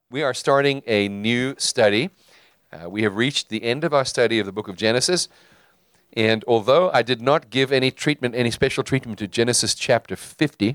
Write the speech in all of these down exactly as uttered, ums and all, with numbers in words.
We are starting a new study. Uh, we have reached the end of our study of the book of Genesis. And although I did not give any treatment, any special treatment to Genesis chapter fifty,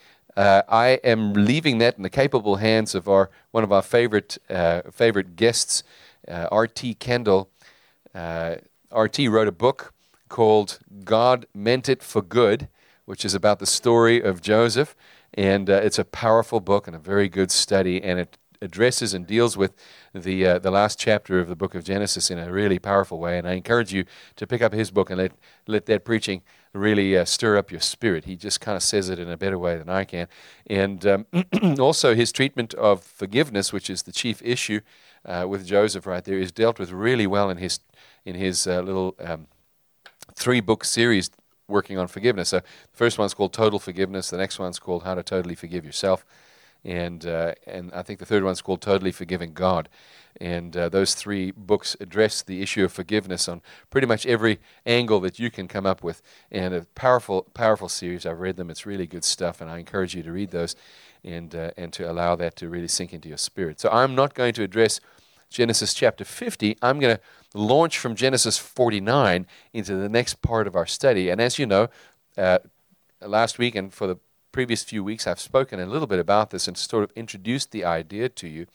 uh, I am leaving that in the capable hands of our one of our favorite uh, favorite guests, uh, R T Kendall. Uh, R T wrote a book called God Meant It for Good, which is about the story of Joseph. And uh, it's a powerful book and a very good study, and it addresses and deals with the uh, the last chapter of the book of Genesis in a really powerful way. And I encourage you to pick up his book and let let that preaching really uh, stir up your spirit. He just kind of says it in a better way than I can. And um, also his treatment of forgiveness, which is the chief issue uh, with Joseph right there, is dealt with really well in his in his uh, little um, three book series working on forgiveness. So the first one's called Total Forgiveness. The next one's called How to Totally Forgive Yourself. And uh, and I think the third one's called Totally Forgiving God. And uh, those three books address the issue of forgiveness on pretty much every angle that you can come up with. And a powerful, powerful series. I've read them. It's really good stuff, and I encourage you to read those and uh, and to allow that to really sink into your spirit. So I'm not going to address Genesis chapter fifty. I'm going to launch from Genesis forty-nine into the next part of our study. And as you know, uh, last week and for the previous few weeks, I've spoken a little bit about this and sort of introduced the idea to you.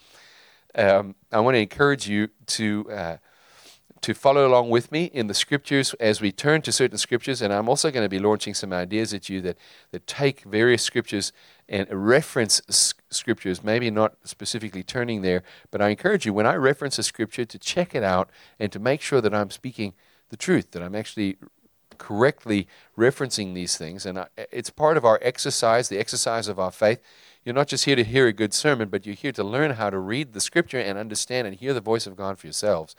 Um, I want to encourage you to uh, to follow along with me in the scriptures as we turn to certain scriptures, and I'm also going to be launching some ideas at you that, that take various scriptures and reference s- scriptures, maybe not specifically turning there, but I encourage you when I reference a scripture to check it out and to make sure that I'm speaking the truth, that I'm actually correctly referencing these things. And I, it's part of our exercise, the exercise of our faith. You're not just here to hear a good sermon, but you're here to learn how to read the scripture and understand and hear the voice of God for yourselves.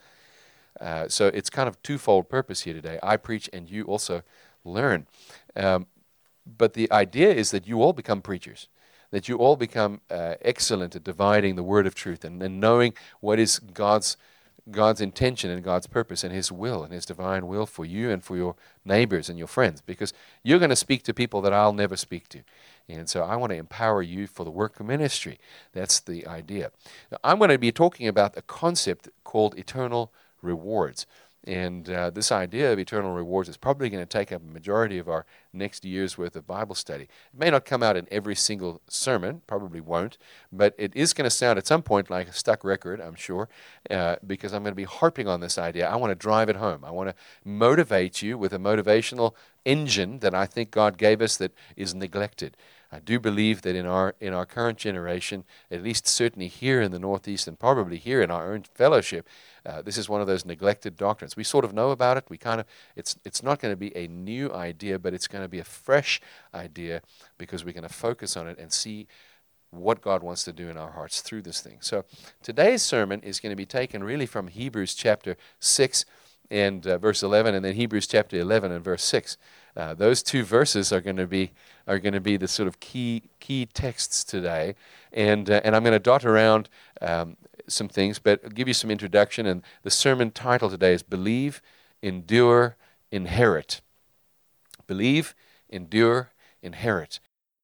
Uh, so it's kind of twofold purpose here today. I preach and you also learn. Um, but the idea is that you all become preachers, that you all become uh, excellent at dividing the word of truth and, and knowing what is God's God's intention and God's purpose and His will and His divine will for you and for your neighbors and your friends, because you're going to speak to people that I'll never speak to. And so I want to empower you for the work of ministry. That's the idea. Now, I'm going to be talking about a concept called eternal rewards. And uh, this idea of eternal rewards is probably going to take up a majority of our next year's worth of Bible study. It may not come out in every single sermon, probably won't, but it is going to sound at some point like a stuck record, I'm sure, uh, because I'm going to be harping on this idea. I want to drive it home. I want to motivate you with a motivational engine that I think God gave us that is neglected. I do believe that in our in our current generation, at least certainly here in the Northeast and probably here in our own fellowship, uh, this is one of those neglected doctrines. We sort of know about it. We kind of it's it's not going to be a new idea, but it's going to be a fresh idea because we're going to focus on it and see what God wants to do in our hearts through this thing. So today's sermon is going to be taken really from Hebrews chapter six and uh, verse eleven, and then Hebrews chapter eleven and verse six. Uh, those two verses are going to be are going to be the sort of key key texts today, and uh, and I'm going to dot around um, some things, but I'll give you some introduction. And the sermon title today is "Believe, Endure, Inherit." Believe, endure, inherit.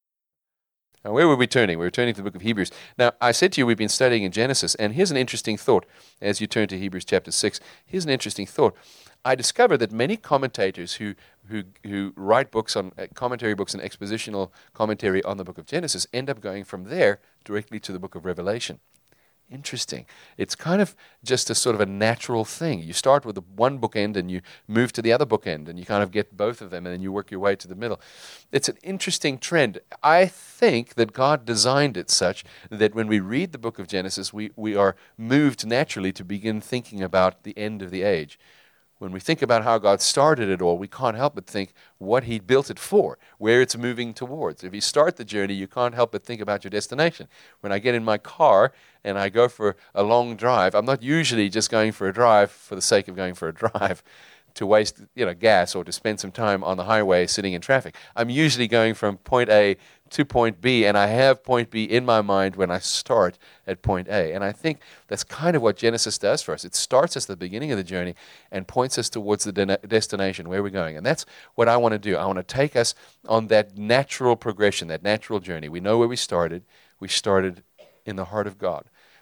Now, where were we turning? We were turning to the book of Hebrews. Now, I said to you we've been studying in Genesis, and here's an interesting thought as you turn to Hebrews chapter six. Here's an interesting thought. I discovered that many commentators who who who write books on uh, commentary books and expositional commentary on the book of Genesis end up going from there directly to the book of Revelation. Interesting. It's kind of just a sort of a natural thing. You start with the one bookend and you move to the other bookend and you kind of get both of them and then you work your way to the middle. It's an interesting trend. I think that God designed it such that when we read the book of Genesis, we, we are moved naturally to begin thinking about the end of the age. When we think about how God started it all, we can't help but think what He built it for, where it's moving towards. If you start the journey, you can't help but think about your destination. When I get in my car and I go for a long drive, I'm not usually just going for a drive for the sake of going for a drive to waste, you know, gas or to spend some time on the highway sitting in traffic. I'm usually going from point A to point B, and I have point B in my mind when I start at point A. And I think that's kind of what Genesis does for us. It starts us at the beginning of the journey and points us towards the de- destination, where we're going. And that's what I want to do. I want to take us on that natural progression, that natural journey. We know where we started. We started in the heart of God.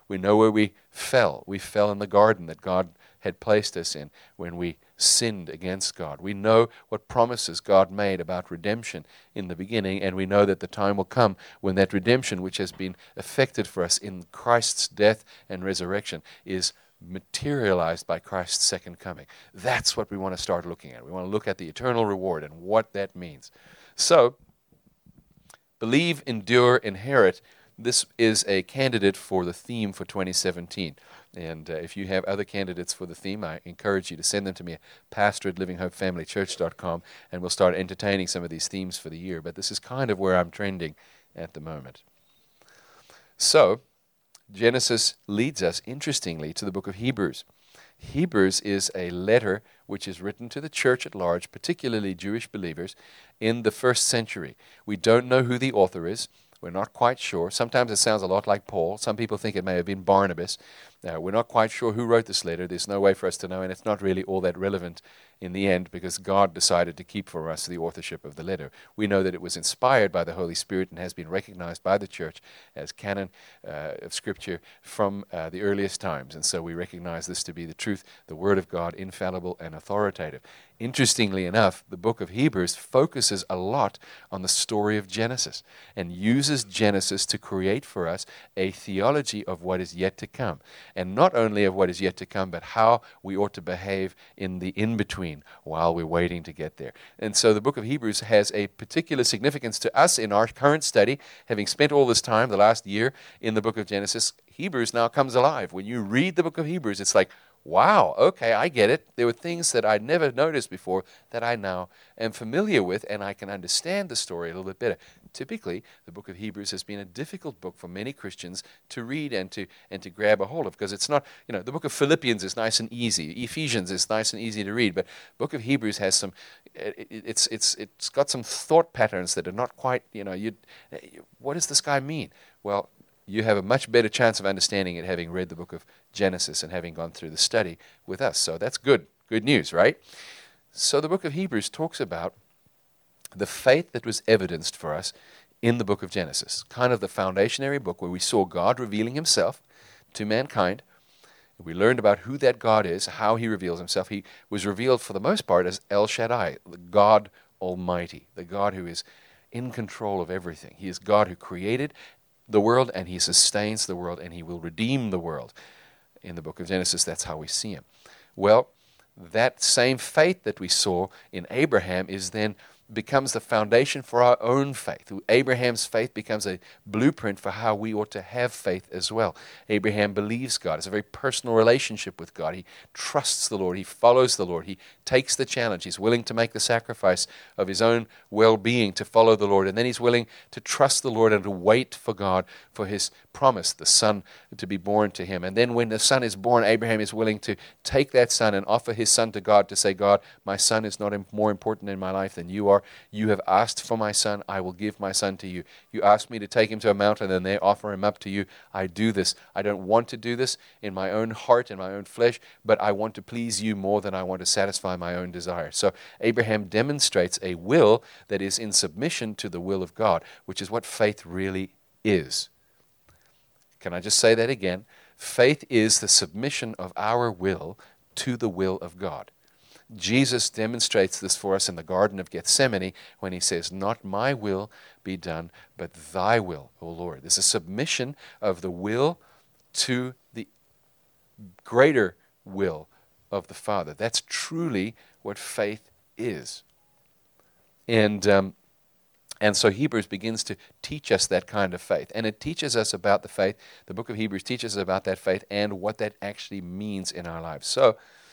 We know where we fell. We fell in the garden that God had placed us in when we sinned against God. We know what promises God made about redemption in the beginning, and we know that the time will come when that redemption, which has been effected for us in Christ's death and resurrection, is materialized by Christ's second coming. That's what we want to start looking at. We want to look at the eternal reward and what that means. So, believe, endure, inherit. This is a candidate for the theme for twenty seventeen. And uh, if you have other candidates for the theme, I encourage you to send them to me at pastor at living hope family church dot com, and we'll start entertaining some of these themes for the year. But this is kind of where I'm trending at the moment. So, Genesis leads us, interestingly, to the book of Hebrews. Hebrews is a letter which is written to the church at large, particularly Jewish believers, in the first century. We don't know who the author is. We're not quite sure. Sometimes it sounds a lot like Paul. Some people think it may have been Barnabas. Uh, we're not quite sure who wrote this letter. There's no way for us to know, and it's not really all that relevant in the end because God decided to keep for us the authorship of the letter. We know that it was inspired by the Holy Spirit and has been recognized by the church as canon uh, of Scripture from uh, the earliest times, and so we recognize this to be the truth, the Word of God, infallible and authoritative. Interestingly enough, the book of Hebrews focuses a lot on the story of Genesis and uses Genesis to create for us a theology of what is yet to come. And not only of what is yet to come, but how we ought to behave in the in-between while we're waiting to get there. And so the book of Hebrews has a particular significance to us in our current study. Having spent all this time, the last year, in the book of Genesis, Hebrews now comes alive. When you read the book of Hebrews, it's like, wow, okay, I get it. There were things that I'd never noticed before that I now am familiar with, and I can understand the story a little bit better. Typically, the book of Hebrews has been a difficult book for many Christians to read and to and to grab a hold of, because it's not, you know, the book of Philippians is nice and easy. Ephesians is nice and easy to read, but the book of Hebrews has some, it, it's it's it's got some thought patterns that are not quite, you know, you what does this guy mean? Well, you have a much better chance of understanding it having read the book of Genesis and having gone through the study with us. So that's good. Good news, right? So the book of Hebrews talks about the faith that was evidenced for us in the book of Genesis, kind of the foundationary book where we saw God revealing himself to mankind. We learned about who that God is, how he reveals himself. He was revealed for the most part as El Shaddai, the God Almighty, the God who is in control of everything. He is God who created the world, and he sustains the world, and he will redeem the world. In the book of Genesis, that's how we see him. Well, that same faith that we saw in Abraham is then becomes the foundation for our own faith. Abraham's faith becomes a blueprint for how we ought to have faith as well. Abraham believes God. It's a very personal relationship with God. He trusts the Lord. He follows the Lord. He takes the challenge. He's willing to make the sacrifice of his own well-being to follow the Lord. And then he's willing to trust the Lord and to wait for God for his promise, the son to be born to him. And then when the son is born, Abraham is willing to take that son and offer his son to God, to say, God, my son is not more important in my life than you are. You have asked for my son. I will give my son to you. You asked me to take him to a mountain and then offer him up to you. I do this. I don't want to do this in my own heart and my own flesh, but I want to please you more than I want to satisfy my own desire. So Abraham demonstrates a will that is in submission to the will of God, which is what faith really is. Can I just say that again? Faith is the submission of our will to the will of God. Jesus demonstrates this for us in the Garden of Gethsemane when he says, not my will be done, but thy will, O Lord. There's a submission of the will to the greater will of the Father. That's truly what faith is. And um, and so Hebrews begins to teach us that kind of faith. And it teaches us about the faith. The book of Hebrews teaches us about that faith and what that actually means in our lives. So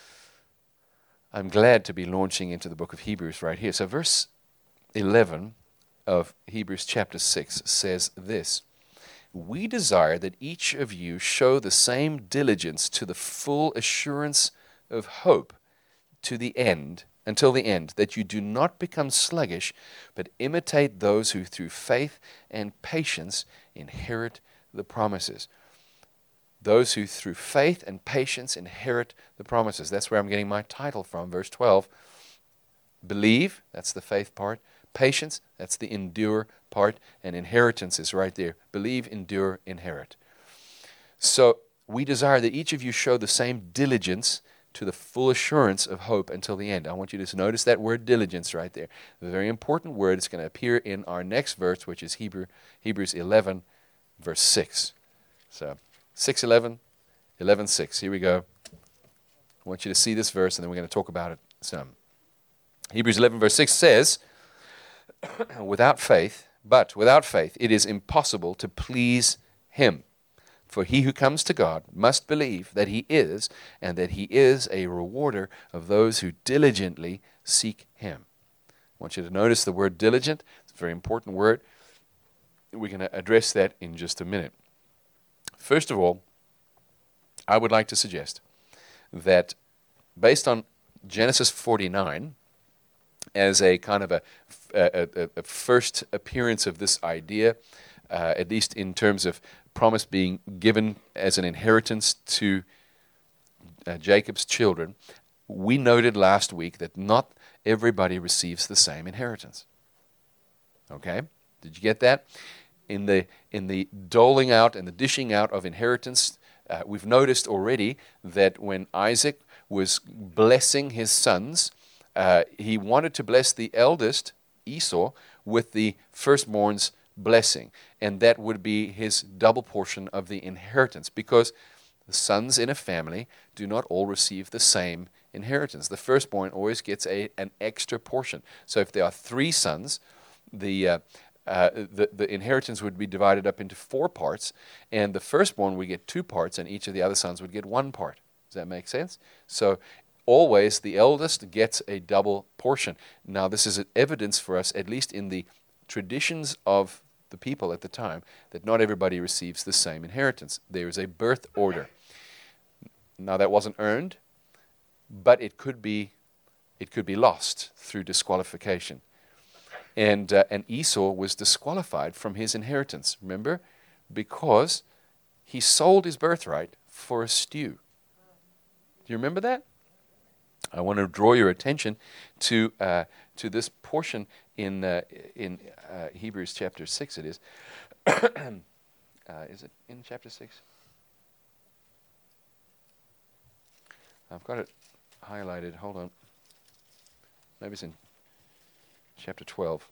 I'm glad to be launching into the book of Hebrews right here. So verse eleven of Hebrews chapter six says this: we desire that each of you show the same diligence to the full assurance of hope to the end, until the end, that you do not become sluggish, but imitate those who through faith and patience inherit the promises. Those who through faith and patience inherit the promises. That's where I'm getting my title from, verse twelve. Believe, that's the faith part. Patience, that's the endure part. And inheritance is right there. Believe, endure, inherit. So we desire that each of you show the same diligence to the full assurance of hope until the end. I want you to notice that word diligence right there. A very important word. It's going to appear in our next verse, which is Hebrew, Hebrews eleven, verse six. So six eleven, eleven six. Here we go. I want you to see this verse, and then we're going to talk about it some. Hebrews eleven, verse six says, without faith, but without faith, it is impossible to please him. For he who comes to God must believe that he is, and that he is a rewarder of those who diligently seek him. I want you to notice the word diligent. It's a very important word. We're going to address that in just a minute. First of all, I would like to suggest that based on Genesis forty-nine, as a kind of a, a, a, a first appearance of this idea, uh, at least in terms of promise being given as an inheritance to uh, Jacob's children, we noted last week that not everybody receives the same inheritance. Okay? Did you get that? In the in the doling out and the dishing out of inheritance, uh, we've noticed already that when Isaac was blessing his sons, uh, he wanted to bless the eldest, Esau, with the firstborn's blessing, and that would be his double portion of the inheritance, because the sons in a family do not all receive the same inheritance. The firstborn always gets a an extra portion. So if there are three sons, the uh, uh, the, the inheritance would be divided up into four parts, and the firstborn would get two parts, and each of the other sons would get one part. Does that make sense? So always the eldest gets a double portion. Now this is an evidence for us, at least in the traditions of the people at the time, that not everybody receives the same inheritance. There is a birth order. Now that wasn't earned, but it could be it could be lost through disqualification. And uh, and Esau was disqualified from his inheritance, remember? Because he sold his birthright for a stew. Do you remember that? I want to draw your attention to uh, to this portion in uh, in uh, Hebrews chapter six. It is. uh, is it in chapter six? I've got it highlighted. Hold on. Maybe it's in chapter twelve.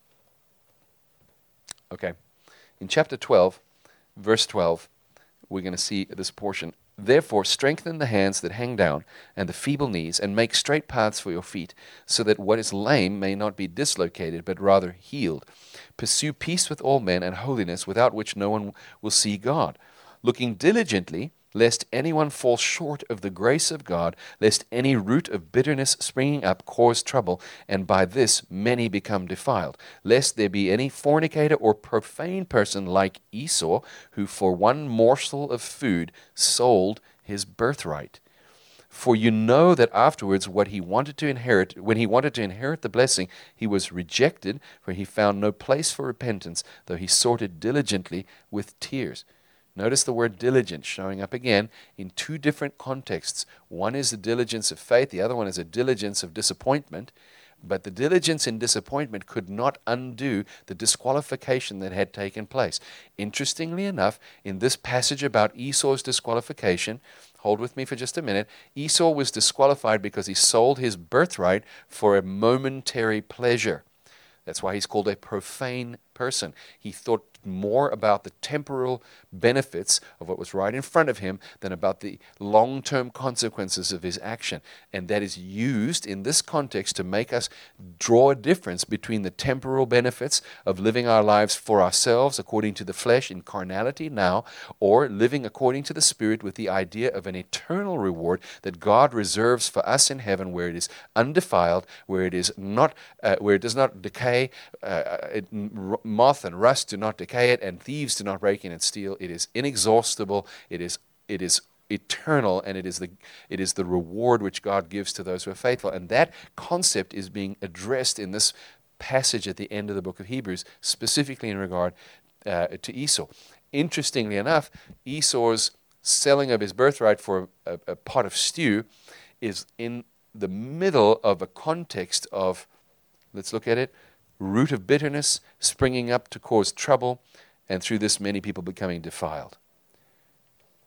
Okay. In chapter twelve, verse twelve, we're going to see this portion. Therefore, strengthen the hands that hang down and the feeble knees, and make straight paths for your feet, so that what is lame may not be dislocated, but rather healed. Pursue peace with all men and holiness, without which no one will see God. Looking diligently, lest anyone fall short of the grace of God, lest any root of bitterness springing up cause trouble, and by this many become defiled. Lest there be any fornicator or profane person like Esau, who for one morsel of food sold his birthright. For you know that afterwards what he wanted to inherit, when he wanted to inherit the blessing, he was rejected, for he found no place for repentance, though he sought it diligently with tears. Notice the word diligent showing up again in two different contexts. One is the diligence of faith, the other one is a diligence of disappointment. But the diligence in disappointment could not undo the disqualification that had taken place. Interestingly enough, in this passage about Esau's disqualification, hold with me for just a minute, Esau was disqualified because he sold his birthright for a momentary pleasure. That's why he's called a profane person. He thought more about the temporal benefits of what was right in front of him than about the long-term consequences of his action. And that is used in this context to make us draw a difference between the temporal benefits of living our lives for ourselves according to the flesh in carnality now, or living according to the Spirit with the idea of an eternal reward that God reserves for us in heaven, where it is undefiled, where it is not, uh, where it does not decay, uh, it, moth and rust do not decay it, and thieves do not break in and steal. It is inexhaustible. It is it is eternal, and it is the it is the reward which God gives to those who are faithful. And that concept is being addressed in this passage at the end of the book of Hebrews, specifically in regard uh, to Esau. Interestingly enough, Esau's selling of his birthright for a, a pot of stew is in the middle of a context of, let's look at it, root of bitterness springing up to cause trouble, and through this many people becoming defiled.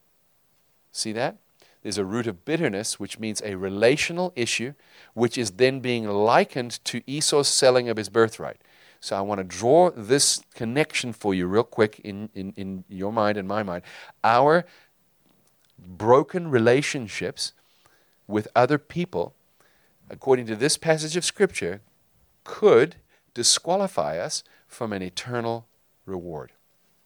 See that? There's a root of bitterness, which means a relational issue, which is then being likened to Esau's selling of his birthright. So I want to draw this connection for you real quick in, in, in your mind and my mind. Our broken relationships with other people, according to this passage of Scripture, could disqualify us from an eternal reward.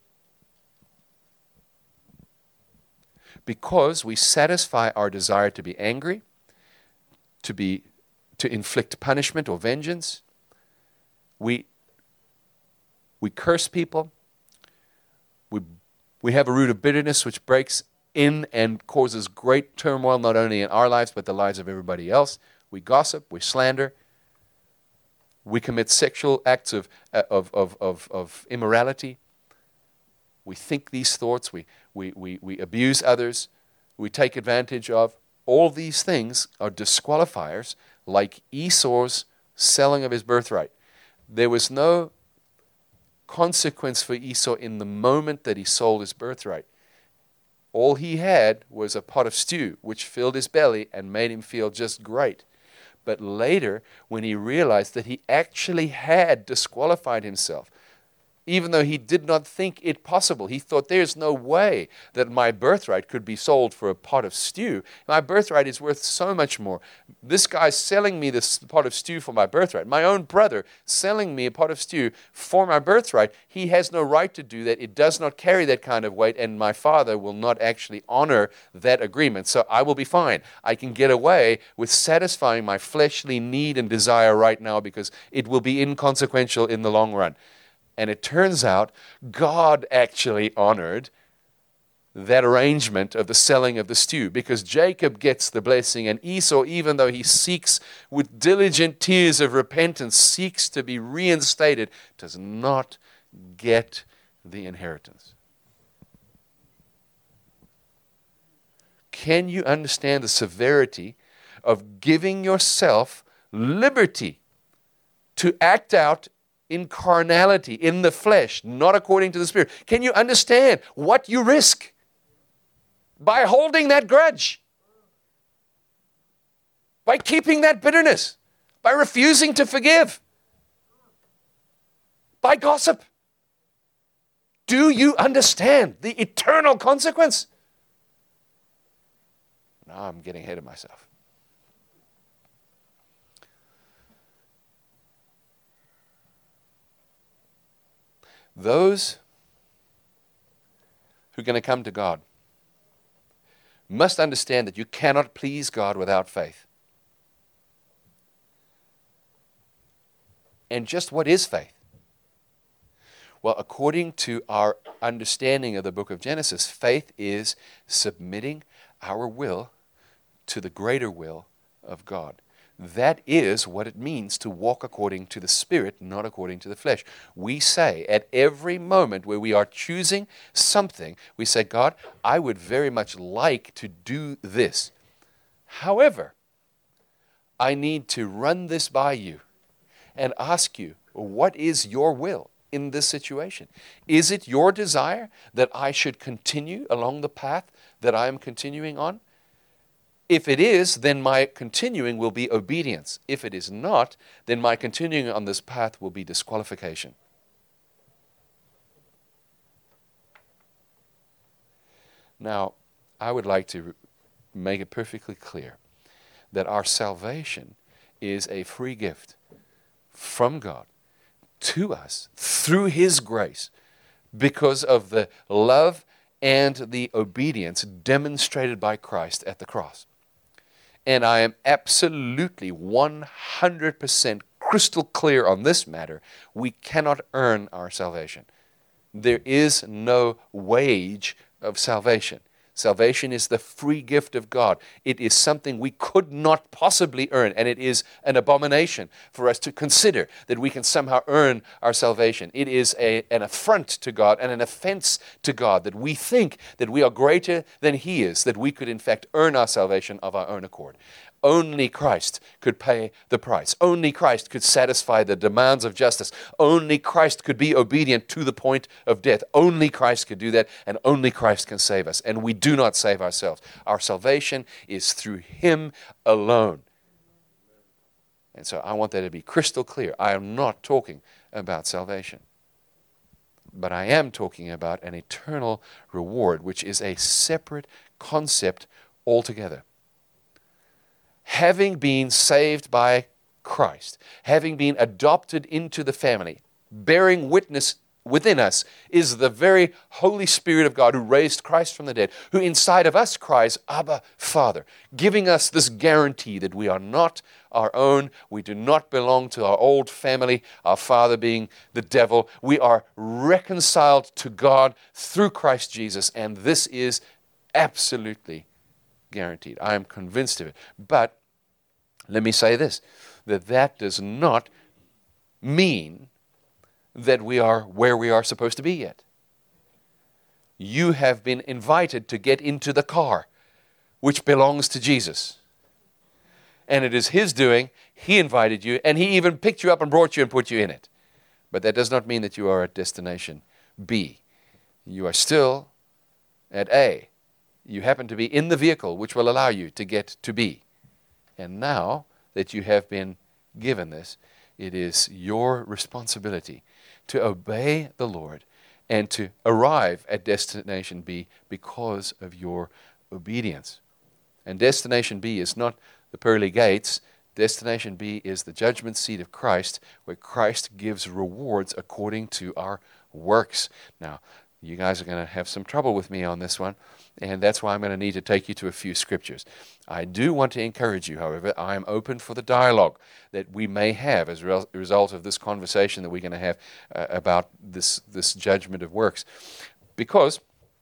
Because we satisfy our desire to be angry, to be to inflict punishment or vengeance. We we curse people. We we have a root of bitterness which breaks in and causes great turmoil not only in our lives but the lives of everybody else. We gossip, we slander, we commit sexual acts of of of of, of immorality. We think these thoughts, we, we, we, we abuse others, we take advantage of. All these things are disqualifiers, like Esau's selling of his birthright. There was no consequence for Esau in the moment that he sold his birthright. All he had was a pot of stew, which filled his belly and made him feel just great. But later, when he realized that he actually had disqualified himself, even though he did not think it possible. He thought, there's no way that my birthright could be sold for a pot of stew. My birthright is worth so much more. This guy's selling me this pot of stew for my birthright. My own brother selling me a pot of stew for my birthright. He has no right to do that. It does not carry that kind of weight, and my father will not actually honor that agreement. So I will be fine. I can get away with satisfying my fleshly need and desire right now because it will be inconsequential in the long run. And it turns out God actually honored that arrangement of the selling of the stew, because Jacob gets the blessing, and Esau, even though he seeks with diligent tears of repentance, seeks to be reinstated, does not get the inheritance. Can you understand the severity of giving yourself liberty to act out in carnality, in the flesh, not according to the Spirit? Can you understand what you risk by holding that grudge, by keeping that bitterness, by refusing to forgive, by gossip? Do you understand the eternal consequence? Now I'm getting ahead of myself. Those who are going to come to God must understand that you cannot please God without faith. And just what is faith? Well, according to our understanding of the book of Genesis, faith is submitting our will to the greater will of God. That is what it means to walk according to the Spirit, not according to the flesh. We say at every moment where we are choosing something, we say, God, I would very much like to do this. However, I need to run this by you and ask you, what is your will in this situation? Is it your desire that I should continue along the path that I am continuing on? If it is, then my continuing will be obedience. If it is not, then my continuing on this path will be disqualification. Now, I would like to make it perfectly clear that our salvation is a free gift from God to us through His grace because of the love and the obedience demonstrated by Christ at the cross. And I am absolutely one hundred percent crystal clear on this matter. We cannot earn our salvation. There is no wage of salvation. Salvation is the free gift of God. It is something we could not possibly earn, and it is an abomination for us to consider that we can somehow earn our salvation. It is a, an affront to God and an offense to God that we think that we are greater than He is, that we could in fact earn our salvation of our own accord. Only Christ could pay the price. Only Christ could satisfy the demands of justice. Only Christ could be obedient to the point of death. Only Christ could do that, and only Christ can save us. And we do not save ourselves. Our salvation is through Him alone. And so I want that to be crystal clear. I am not talking about salvation. But I am talking about an eternal reward, which is a separate concept altogether. Having been saved by Christ, having been adopted into the family, bearing witness within us is the very Holy Spirit of God who raised Christ from the dead, who inside of us cries, Abba, Father, giving us this guarantee that we are not our own. We do not belong to our old family, our father being the devil. We are reconciled to God through Christ Jesus, and this is absolutely guaranteed. I am convinced of it. But let me say this, that that does not mean that we are where we are supposed to be yet. You have been invited to get into the car, which belongs to Jesus. And it is His doing. He invited you, and He even picked you up and brought you and put you in it. But that does not mean that you are at destination B. You are still at A. You happen to be in the vehicle which will allow you to get to B. And now that you have been given this, it is your responsibility to obey the Lord and to arrive at destination B because of your obedience. And destination B is not the pearly gates. Destination B is the judgment seat of Christ, where Christ gives rewards according to our works. Now, you guys are going to have some trouble with me on this one, and that's why I'm going to need to take you to a few scriptures. I do want to encourage you, however, I am open for the dialogue that we may have as a result of this conversation that we're going to have uh, about this, this judgment of works, because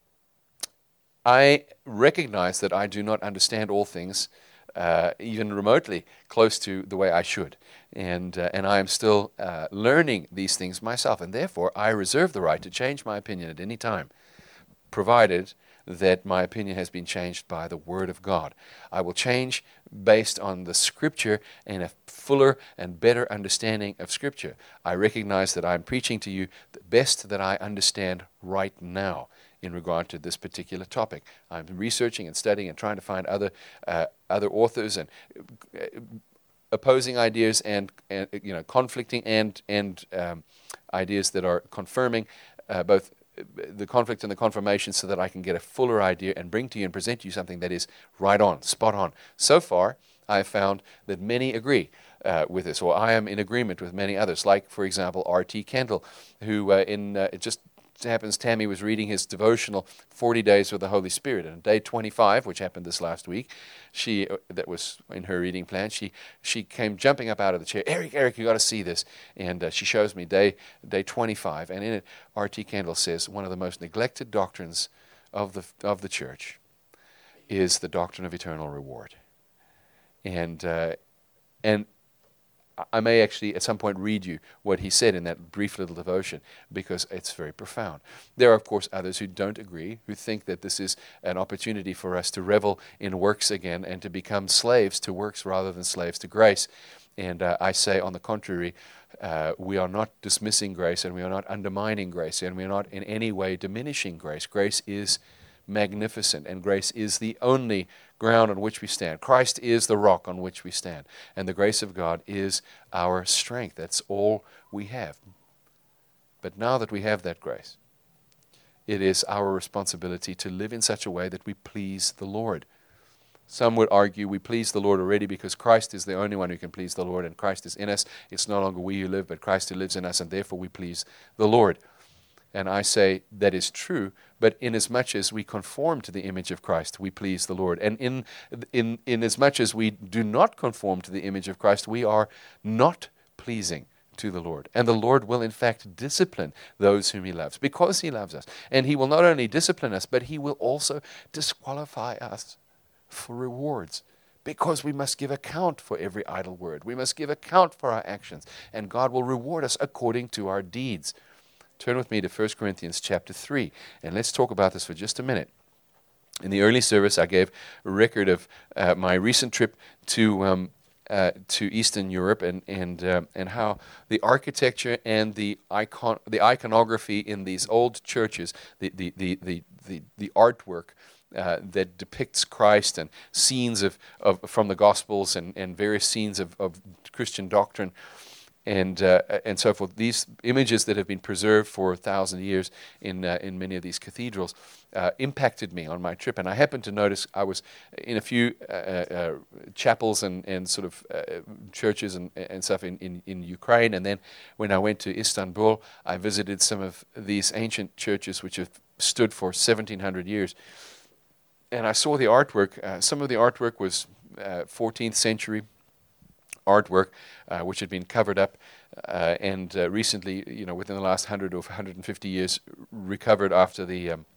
I recognize that I do not understand all things Uh, even remotely close to the way I should. And uh, and I am still uh, learning these things myself. And therefore, I reserve the right to change my opinion at any time, provided that my opinion has been changed by the Word of God. I will change based on the Scripture and a fuller and better understanding of Scripture. I recognize that I'm preaching to you the best that I understand right now in regard to this particular topic. I'm researching and studying and trying to find other uh, other authors and uh, opposing ideas and, and you know conflicting and and um, ideas that are confirming uh, both the conflict and the confirmation, so that I can get a fuller idea and bring to you and present to you something that is right on, spot on. So far, I have found that many agree uh, with this, or I am in agreement with many others, like, for example, R T Kendall, who uh, in uh, it just happens Tammy was reading his devotional forty days with the Holy Spirit, and on day twenty-five, which happened this last week, she uh, that was in her reading plan, she she came jumping up out of the chair. Eric, Eric, you got to see this. And uh, she shows me day day twenty-five, and in it, R T Kendall says one of the most neglected doctrines of the of the church is the doctrine of eternal reward. And uh, and I may actually at some point read you what he said in that brief little devotion, because it's very profound. There are, of course, others who don't agree, who think that this is an opportunity for us to revel in works again and to become slaves to works rather than slaves to grace. And uh, I say, on the contrary, uh, we are not dismissing grace, and we are not undermining grace, and we are not in any way diminishing grace. Grace is magnificent, and grace is the only ground on which we stand. Christ is the rock on which we stand, and the grace of God is our strength. That's all we have. But now that we have that grace, it is our responsibility to live in such a way that we please the Lord. Some would argue we please the Lord already because Christ is the only one who can please the Lord, and Christ is in us. It's no longer we who live, but Christ who lives in us, and therefore we please the Lord. And I say that is true, but inasmuch as we conform to the image of Christ, we please the Lord. And in in in as much as we do not conform to the image of Christ, we are not pleasing to the Lord. And the Lord will in fact discipline those whom He loves, because He loves us. And He will not only discipline us, but He will also disqualify us for rewards, because we must give account for every idle word. We must give account for our actions, and God will reward us according to our deeds. Turn with me to First Corinthians chapter three, and let's talk about this for just a minute. In the early service, I gave a record of uh, my recent trip to um, uh, to Eastern Europe and and uh, and how the architecture and the icon the iconography in these old churches, the the the the the, the artwork uh, that depicts Christ and scenes of, of from the Gospels and, and various scenes of, of Christian doctrine. And uh, and so forth. These images that have been preserved for a thousand years in uh, in many of these cathedrals uh, impacted me on my trip. And I happened to notice I was in a few uh, uh, chapels and, and sort of uh, churches and, and stuff in, in, in Ukraine. And then when I went to Istanbul, I visited some of these ancient churches which have stood for seventeen hundred years. And I saw the artwork. Uh, some of the artwork was uh, fourteenth century artwork, uh, which had been covered up, uh, and uh, recently, you know, within the last hundred or one hundred fifty years, recovered after the um,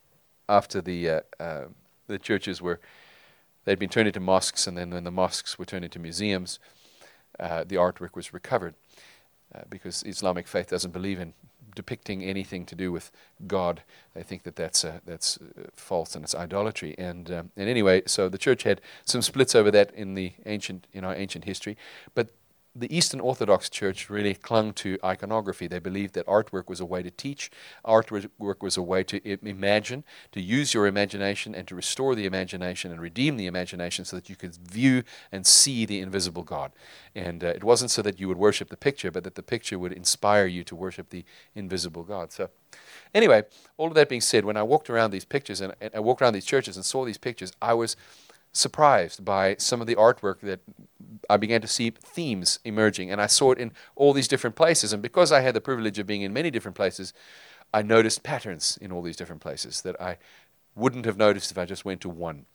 after the uh, uh, the churches were they'd been turned into mosques, and then when the mosques were turned into museums, uh, the artwork was recovered uh, because Islamic faith doesn't believe in depicting anything to do with God. They think that that's uh, that's uh, false and it's idolatry. And um, and anyway, so the church had some splits over that in the ancient in our ancient history, but the Eastern Orthodox Church really clung to iconography. They believed that artwork was a way to teach, artwork was a way to I- imagine, to use your imagination and to restore the imagination and redeem the imagination so that you could view and see the invisible God. And uh, it wasn't so that you would worship the picture, but that the picture would inspire you to worship the invisible God. So anyway, all of that being said, when I walked around these pictures and, and I walked around these churches and saw these pictures, I was surprised by some of the artwork that I began to see themes emerging, and I saw it in all these different places. And because I had the privilege of being in many different places, I noticed patterns in all these different places that I wouldn't have noticed if I just went to one.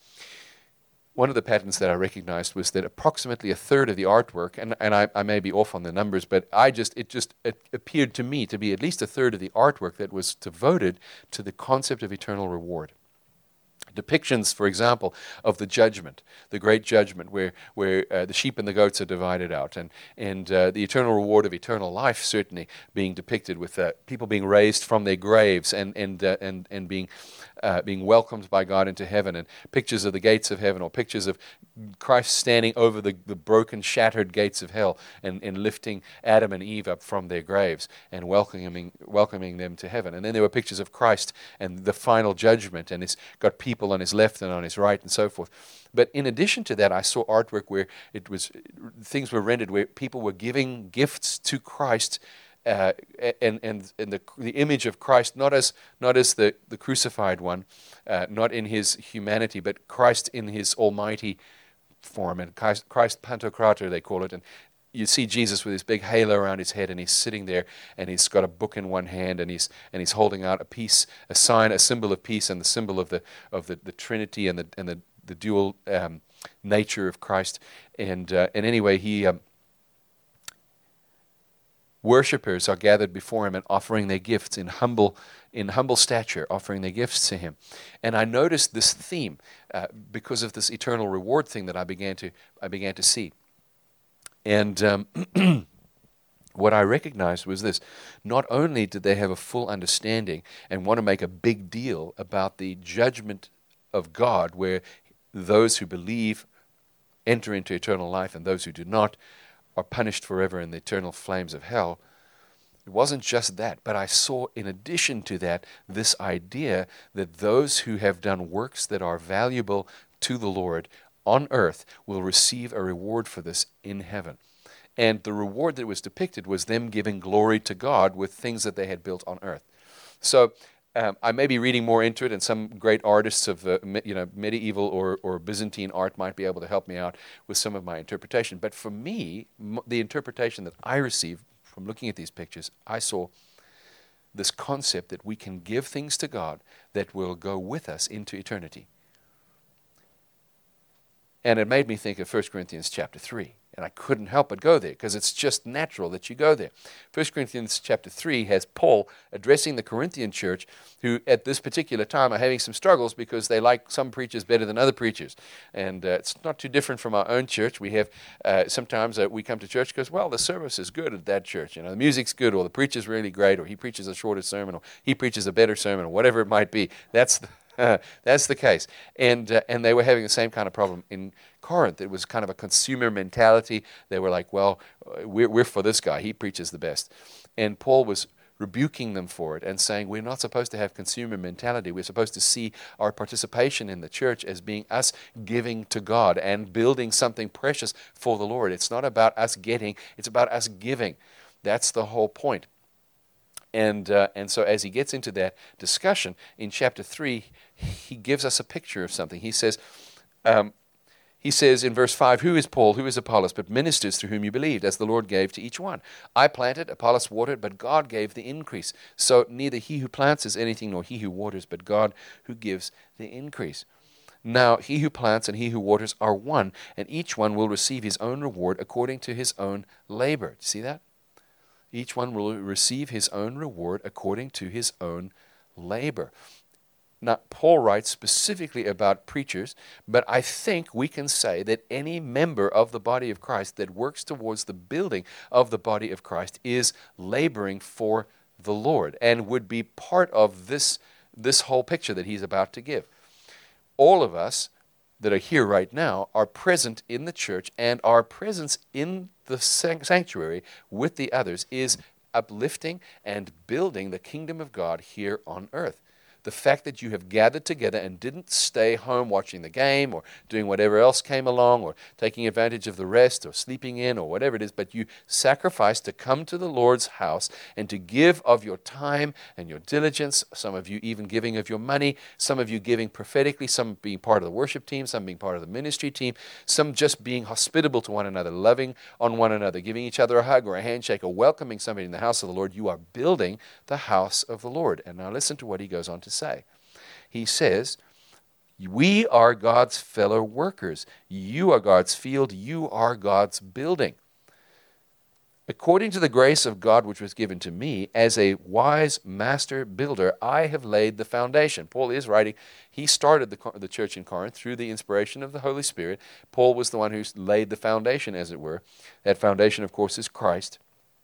One of the patterns that I recognized was that approximately a third of the artwork, and, and I, I may be off on the numbers, but I just it just it appeared to me to be at least a third of the artwork that was devoted to the concept of eternal reward. Depictions, for example, of the judgment, the great judgment, where where uh, the sheep and the goats are divided out, and and uh, the eternal reward of eternal life certainly being depicted with uh, people being raised from their graves and and uh, and and being uh, being welcomed by God into heaven, and pictures of the gates of heaven, or pictures of Christ standing over the, the broken, shattered gates of hell and, and lifting Adam and Eve up from their graves and welcoming welcoming them to heaven. And then there were pictures of Christ and the final judgment, and it's got people on his left and on his right and so forth. But in addition to that, I saw artwork where it was things were rendered where people were giving gifts to Christ, uh, and and and the the image of Christ not as not as the the crucified one, uh, not in his humanity, but Christ in his almighty form, and Christ, Christ Pantocrator they call it. And you see Jesus with his big halo around his head, and he's sitting there, and he's got a book in one hand, and he's and he's holding out a peace, a sign, a symbol of peace, and the symbol of the of the, the Trinity and the and the the dual um, nature of Christ. And uh, and anyway, he um, worshippers are gathered before him and offering their gifts in humble in humble stature, offering their gifts to him. And I noticed this theme uh, because of this eternal reward thing that I began to I began to see. And um, what I recognized was this: not only did they have a full understanding and want to make a big deal about the judgment of God, where those who believe enter into eternal life and those who do not are punished forever in the eternal flames of hell. It wasn't just that, but I saw in addition to that this idea that those who have done works that are valuable to the Lord on earth will receive a reward for this in heaven. And the reward that was depicted was them giving glory to God with things that they had built on earth. So um, I may be reading more into it, and some great artists of uh, me, you know medieval or, or Byzantine art might be able to help me out with some of my interpretation. But for me, m- the interpretation that I received from looking at these pictures, I saw this concept that we can give things to God that will go with us into eternity. And it made me think of First Corinthians chapter three. And I couldn't help but go there because it's just natural that you go there. First Corinthians chapter three has Paul addressing the Corinthian church, who at this particular time are having some struggles because they like some preachers better than other preachers. And uh, it's not too different from our own church. We have uh, sometimes uh, we come to church because, well, the service is good at that church. You know, the music's good, or the preacher's really great, or he preaches a shorter sermon, or he preaches a better sermon, or whatever it might be. That's the, That's the case. And, uh, and they were having the same kind of problem in Corinth. It was kind of a consumer mentality. They were like, well, uh, we're, we're for this guy. He preaches the best. And Paul was rebuking them for it and saying, we're not supposed to have consumer mentality. We're supposed to see our participation in the church as being us giving to God and building something precious for the Lord. It's not about us getting, it's about us giving. That's the whole point. And uh, and so as he gets into that discussion in chapter three, he gives us a picture of something. He says, um, he says in verse five, who is Paul, who is Apollos, but ministers through whom you believed, as the Lord gave to each one. I planted, Apollos watered, but God gave the increase. So neither he who plants is anything, nor he who waters, but God who gives the increase. Now he who plants and he who waters are one, and each one will receive his own reward according to his own labor. Do you see that? Each one will receive his own reward according to his own labor. Now, Paul writes specifically about preachers, but I think we can say that any member of the body of Christ that works towards the building of the body of Christ is laboring for the Lord and would be part of this, this whole picture that he's about to give. All of us that are here right now are present in the church, and our presence in the sanctuary with the others is uplifting and building the kingdom of God here on earth. The fact that you have gathered together and didn't stay home watching the game or doing whatever else came along or taking advantage of the rest or sleeping in or whatever it is, but you sacrificed to come to the Lord's house and to give of your time and your diligence, some of you even giving of your money, some of you giving prophetically, some being part of the worship team, some being part of the ministry team, some just being hospitable to one another, loving on one another, giving each other a hug or a handshake or welcoming somebody in the house of the Lord. You are building the house of the Lord. And now listen to what he goes on to say. He says, we are God's fellow workers. You are God's field. You are God's building. According to the grace of God which was given to me, as a wise master builder, I have laid the foundation. Paul is writing, he started the, the church in Corinth through the inspiration of the Holy Spirit. Paul was the one who laid the foundation, as it were. That foundation, of course, is Christ.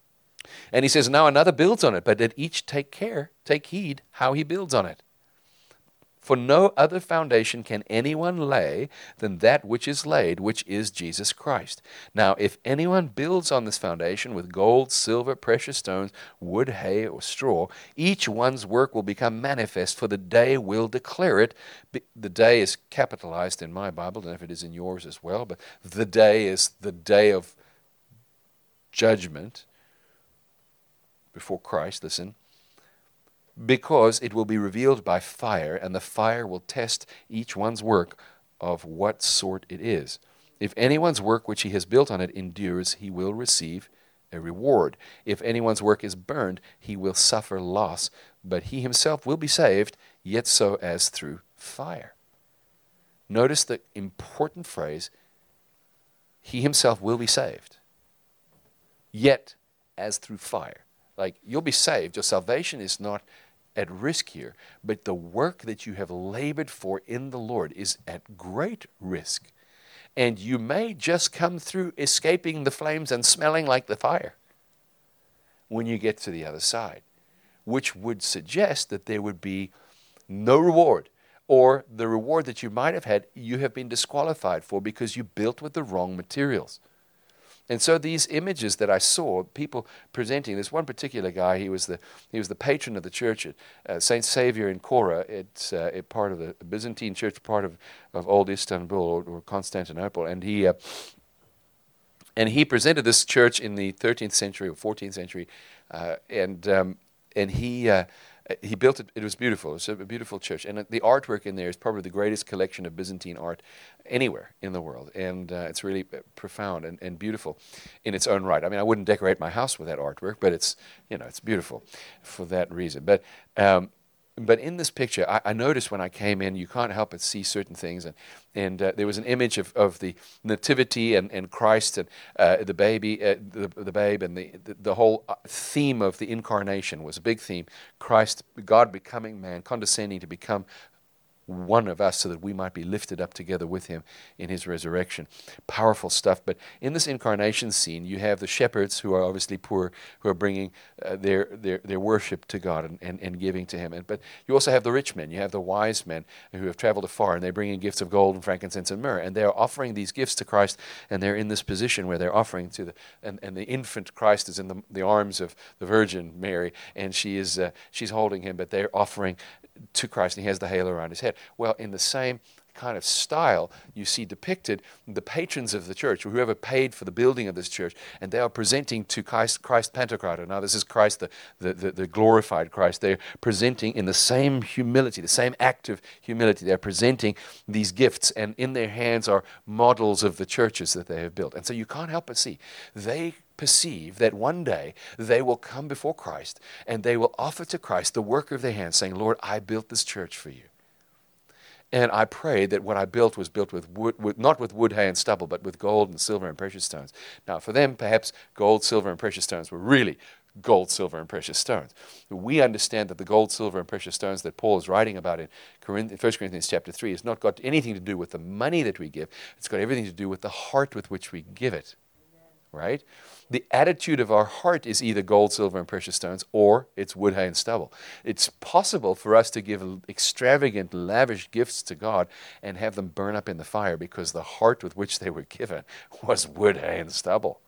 And he says, now another builds on it, but let each take care, take heed how he builds on it. For no other foundation can anyone lay than that which is laid, which is Jesus Christ. Now, if anyone builds on this foundation with gold, silver, precious stones, wood, hay, or straw, each one's work will become manifest, for the day will declare it. The day is capitalized in my Bible. I don't know if it is in yours as well, but the day is the day of judgment before Christ. Listen. Because it will be revealed by fire, and the fire will test each one's work of what sort it is. If anyone's work which he has built on it endures, he will receive a reward. If anyone's work is burned, he will suffer loss, but he himself will be saved, yet so as through fire. Notice the important phrase, he himself will be saved, yet as through fire. Like, you'll be saved. Your salvation is not at risk here, but the work that you have labored for in the Lord is at great risk. And you may just come through escaping the flames and smelling like the fire when you get to the other side, which would suggest that there would be no reward, or the reward that you might have had, you have been disqualified for because you built with the wrong materials. And so these images that I saw, people presenting, there's one particular guy, he was the he was the patron of the church at uh, Saint Saviour in Kora. It's uh, a part of the Byzantine church, part of, of old Istanbul or, or Constantinople. And he uh, and he presented this church in the thirteenth century or fourteenth century, uh, and um, and he uh, he built it. It was beautiful. It was a beautiful church, and the artwork in there is probably the greatest collection of Byzantine art anywhere in the world, and uh, it's really profound and, and beautiful in its own right. I mean, I wouldn't decorate my house with that artwork, but it's, you know, it's beautiful for that reason. But um, but in this picture, I, I noticed when I came in, you can't help but see certain things, and and uh, there was an image of, of the nativity and, and Christ and uh, the baby, uh, the the babe, and the, the the whole theme of the incarnation was a big theme. Christ, God becoming man, condescending to become one of us so that we might be lifted up together with him in his resurrection. Powerful stuff. But in this incarnation scene, you have the shepherds who are obviously poor, who are bringing uh, their, their their worship to God and, and, and giving to him. And, but you also have the rich men. You have the wise men who have traveled afar, and they bring in gifts of gold and frankincense and myrrh. And they are offering these gifts to Christ, and they're in this position where they're offering to the, and, and the infant Christ is in the, the arms of the Virgin Mary, and she is uh, she's holding him, but they're offering to Christ, and he has the halo around his head. Well, in the same kind of style, you see depicted the patrons of the church, or whoever paid for the building of this church, and they are presenting to Christ, Christ Pantocrator. Now, this is Christ, the, the, the, the glorified Christ. They're presenting in the same humility, the same act of humility. They're presenting these gifts, and in their hands are models of the churches that they have built. And so you can't help but see, they perceive that one day they will come before Christ and they will offer to Christ the work of their hands, saying, Lord, I built this church for you. And I pray that what I built was built with wood, with, not with wood, hay, and stubble, but with gold and silver and precious stones. Now, for them, perhaps gold, silver, and precious stones were really gold, silver, and precious stones. We understand that the gold, silver, and precious stones that Paul is writing about in First Corinthians chapter three has not got anything to do with the money that we give. It's got everything to do with the heart with which we give it. Right? The attitude of our heart is either gold, silver, and precious stones, or it's wood, hay, and stubble. It's possible for us to give extravagant, lavish gifts to God and have them burn up in the fire because the heart with which they were given was wood, hay, and stubble.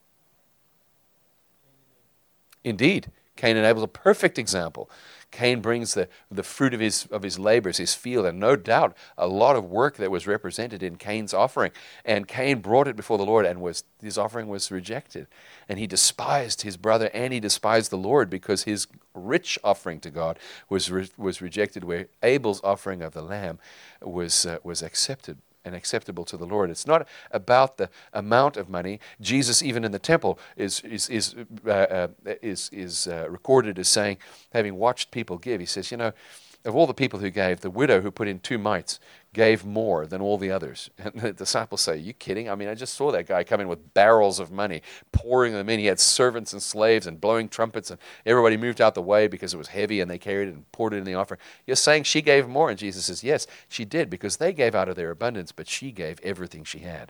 Indeed, Cain and Abel is a perfect example. Cain brings the, the fruit of his of his labors, his field, and no doubt a lot of work that was represented in Cain's offering. And Cain brought it before the Lord, and was his offering was rejected. And he despised his brother, and he despised the Lord because his rich offering to God was re, was rejected, where Abel's offering of the lamb was uh, was accepted and acceptable to the Lord. It's not about the amount of money. Jesus, even in the temple, is is is uh, uh, is is uh, recorded as saying, having watched people give, he says, you know, of all the people who gave, the widow who put in two mites gave more than all the others. And the disciples say, are you kidding? I mean, I just saw that guy come in with barrels of money, pouring them in. He had servants and slaves and blowing trumpets, and everybody moved out the way because it was heavy, and they carried it and poured it in the offering. You're saying she gave more? And Jesus says, yes, she did, because they gave out of their abundance, but she gave everything she had.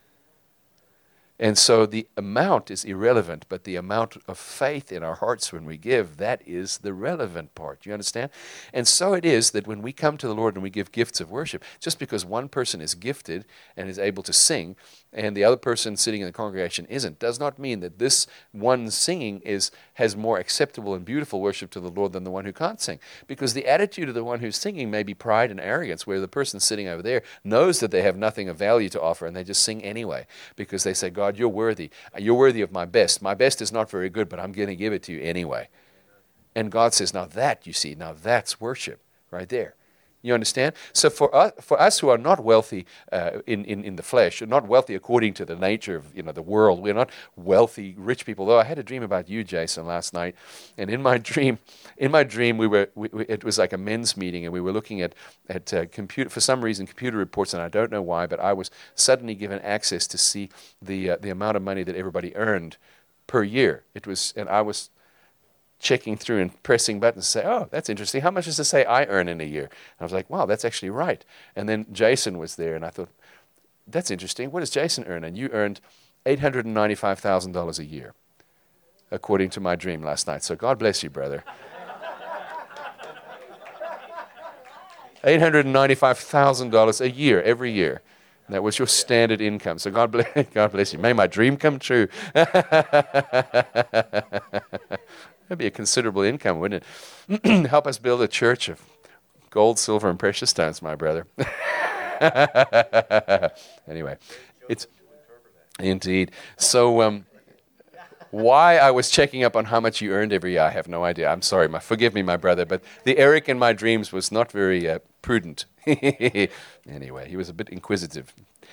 And so the amount is irrelevant, but the amount of faith in our hearts when we give, that is the relevant part. You understand? And so it is that when we come to the Lord and we give gifts of worship, just because one person is gifted and is able to sing, and the other person sitting in the congregation isn't, does not mean that this one singing is has more acceptable and beautiful worship to the Lord than the one who can't sing. Because the attitude of the one who's singing may be pride and arrogance, where the person sitting over there knows that they have nothing of value to offer, and they just sing anyway, because they say, God, you're worthy. You're worthy of my best. My best is not very good, but I'm going to give it to you anyway. And God says, now that, you see, now that's worship right there. You understand? So for us, for us who are not wealthy uh, in, in, in the flesh, not wealthy according to the nature of, you know, the world, we're not wealthy, rich people. Though I had a dream about you, Jason, last night, and in my dream, in my dream, we were we, we, it was like a men's meeting, and we were looking at at uh, computer for some reason computer reports, and I don't know why, but I was suddenly given access to see the uh, the amount of money that everybody earned per year. It was, and I was checking through and pressing buttons to say, oh, that's interesting. How much does it say I earn in a year? And I was like, wow, that's actually right. And then Jason was there, and I thought, that's interesting. What does Jason earn? And you earned eight hundred ninety-five thousand dollars a year, according to my dream last night. So God bless you, brother. eight hundred ninety-five thousand dollars a year, every year. That was your standard income. So God bless, God bless you. May my dream come true. That'd be a considerable income, wouldn't it? Help us build a church of gold, silver, and precious stones, my brother. Anyway, it's indeed. So um, why I was checking up on how much you earned every year, I have no idea. I'm sorry. My, forgive me, my brother, but the Eric in my dreams was not very uh, prudent. Anyway, he was a bit inquisitive.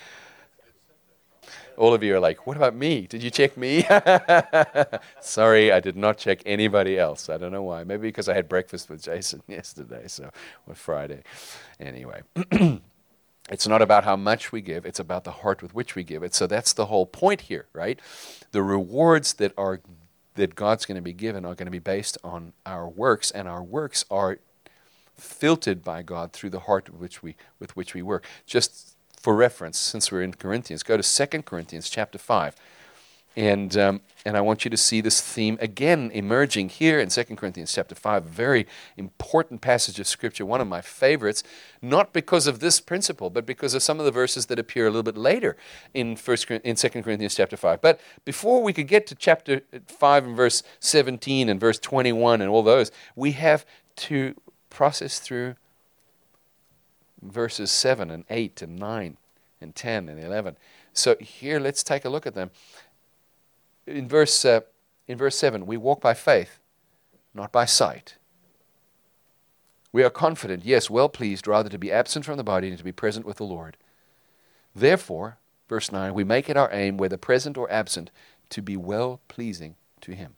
All of you are like, what about me? Did you check me? Sorry, I did not check anybody else. I don't know why. Maybe because I had breakfast with Jason yesterday, so or Friday. Anyway, it's not about how much we give. It's about the heart with which we give it. So that's the whole point here, right? The rewards that are that God's going to be given are going to be based on our works, and our works are filtered by God through the heart with which we, with which we work. Just for reference, since we're in Corinthians, go to Second Corinthians chapter five. And um, and I want you to see this theme again emerging here in Second Corinthians chapter five, a very important passage of Scripture, one of my favorites, not because of this principle, but because of some of the verses that appear a little bit later in First in Second Corinthians chapter five. But before we could get to chapter five and verse seventeen and verse twenty-one and all those, we have to process through verses seven and eight and nine and ten and eleven. So here, let's take a look at them. In verse uh, in verse seven, we walk by faith, not by sight. We are confident, yes, well pleased, rather to be absent from the body and to be present with the Lord. Therefore, verse nine, we make it our aim, whether present or absent, to be well pleasing to Him.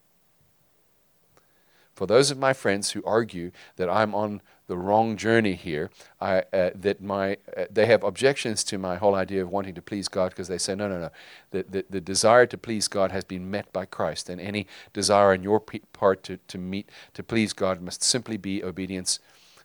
For those of my friends who argue that I'm on the wrong journey here, I, uh, that my uh, they have objections to my whole idea of wanting to please God, because they say, no, no, no, the, the, the desire to please God has been met by Christ, and any desire on your pe- part to, to meet, to please God must simply be obedience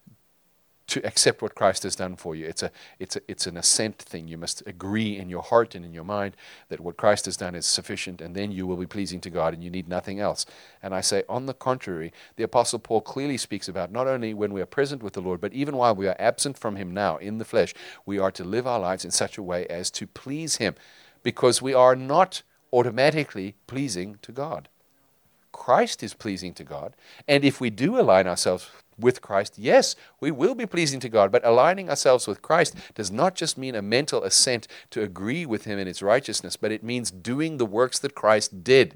to accept what Christ has done for you. It's a, it's a, it's an assent thing. You must agree in your heart and in your mind that what Christ has done is sufficient, and then you will be pleasing to God, and you need nothing else. And I say, on the contrary, the Apostle Paul clearly speaks about not only when we are present with the Lord, but even while we are absent from Him now in the flesh, we are to live our lives in such a way as to please Him, because we are not automatically pleasing to God. Christ is pleasing to God, and if we do align ourselves with Christ, yes, we will be pleasing to God, but aligning ourselves with Christ does not just mean a mental assent to agree with Him in His righteousness, but it means doing the works that Christ did.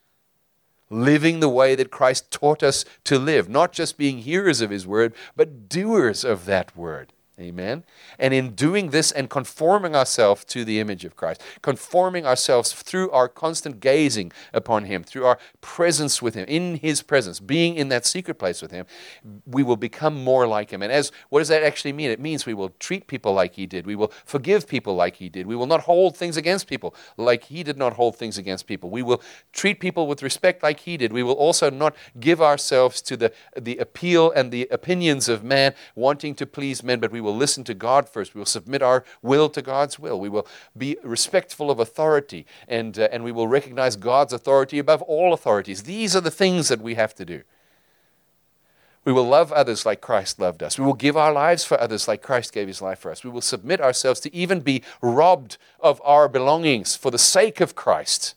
Living the way that Christ taught us to live, not just being hearers of His word, but doers of that word. Amen. And in doing this and conforming ourselves to the image of Christ, conforming ourselves through our constant gazing upon Him, through our presence with Him, in His presence, being in that secret place with Him, we will become more like Him. And as what does that actually mean? It means we will treat people like He did. We will forgive people like He did. We will not hold things against people like He did not hold things against people. We will treat people with respect like He did. We will also not give ourselves to the, the appeal and the opinions of man, wanting to please men, but we will We'll listen to God first. We will submit our will to God's will. We will be respectful of authority, and, uh, and we will recognize God's authority above all authorities. These are the things that we have to do. We will love others like Christ loved us. We will give our lives for others like Christ gave His life for us. We will submit ourselves to even be robbed of our belongings for the sake of Christ,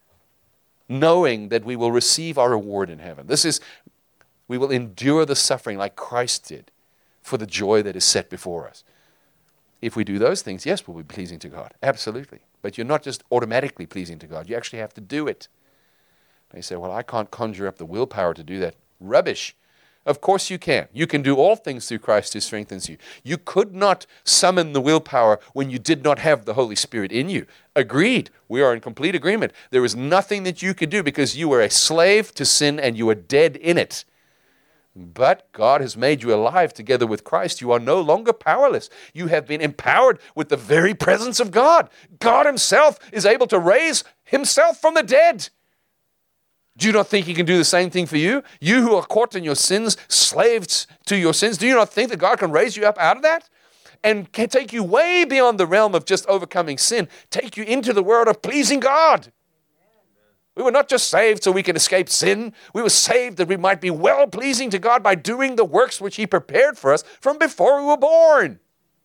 knowing that we will receive our reward in heaven. This is, we will endure the suffering like Christ did, for the joy that is set before us. If we do those things, yes, we'll be pleasing to God. Absolutely. But you're not just automatically pleasing to God. You actually have to do it. They say, well, I can't conjure up the willpower to do that. Rubbish. Of course you can. You can do all things through Christ who strengthens you. You could not summon the willpower when you did not have the Holy Spirit in you. Agreed. We are in complete agreement. There is nothing that you could do because you were a slave to sin and you were dead in it. But God has made you alive together with Christ. You are no longer powerless. You have been empowered with the very presence of God. God Himself is able to raise Himself from the dead. Do you not think He can do the same thing for you? You who are caught in your sins, slaves to your sins, do you not think that God can raise you up out of that? And can take you way beyond the realm of just overcoming sin, take you into the world of pleasing God. We were not just saved so we can escape sin. We were saved that we might be well-pleasing to God by doing the works which He prepared for us from before we were born.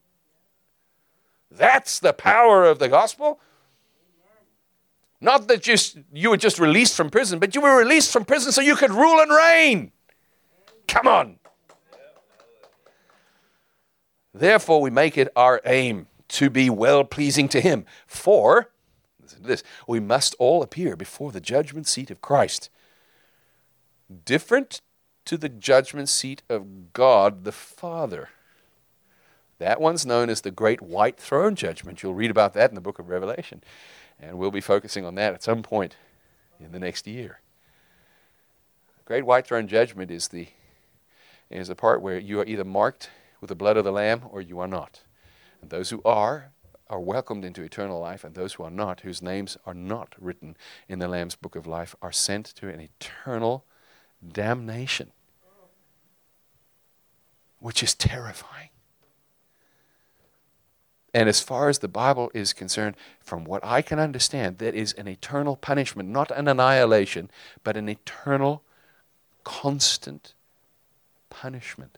That's the power of the gospel. Not that just you were just released from prison, but you were released from prison so you could rule and reign. Come on. Therefore, we make it our aim to be well-pleasing to Him. For listen to this. We must all appear before the judgment seat of Christ. Different to the judgment seat of God the Father. That one's known as the great white throne judgment. You'll read about that in the book of Revelation. And we'll be focusing on that at some point in the next year. The great white throne judgment is the, is the part where you are either marked with the blood of the Lamb or you are not. And those who are, are welcomed into eternal life, and those who are not, whose names are not written in the Lamb's book of life, are sent to an eternal damnation. which is terrifying. And as far as the Bible is concerned, from what I can understand, that is an eternal punishment, not an annihilation, but an eternal, constant punishment.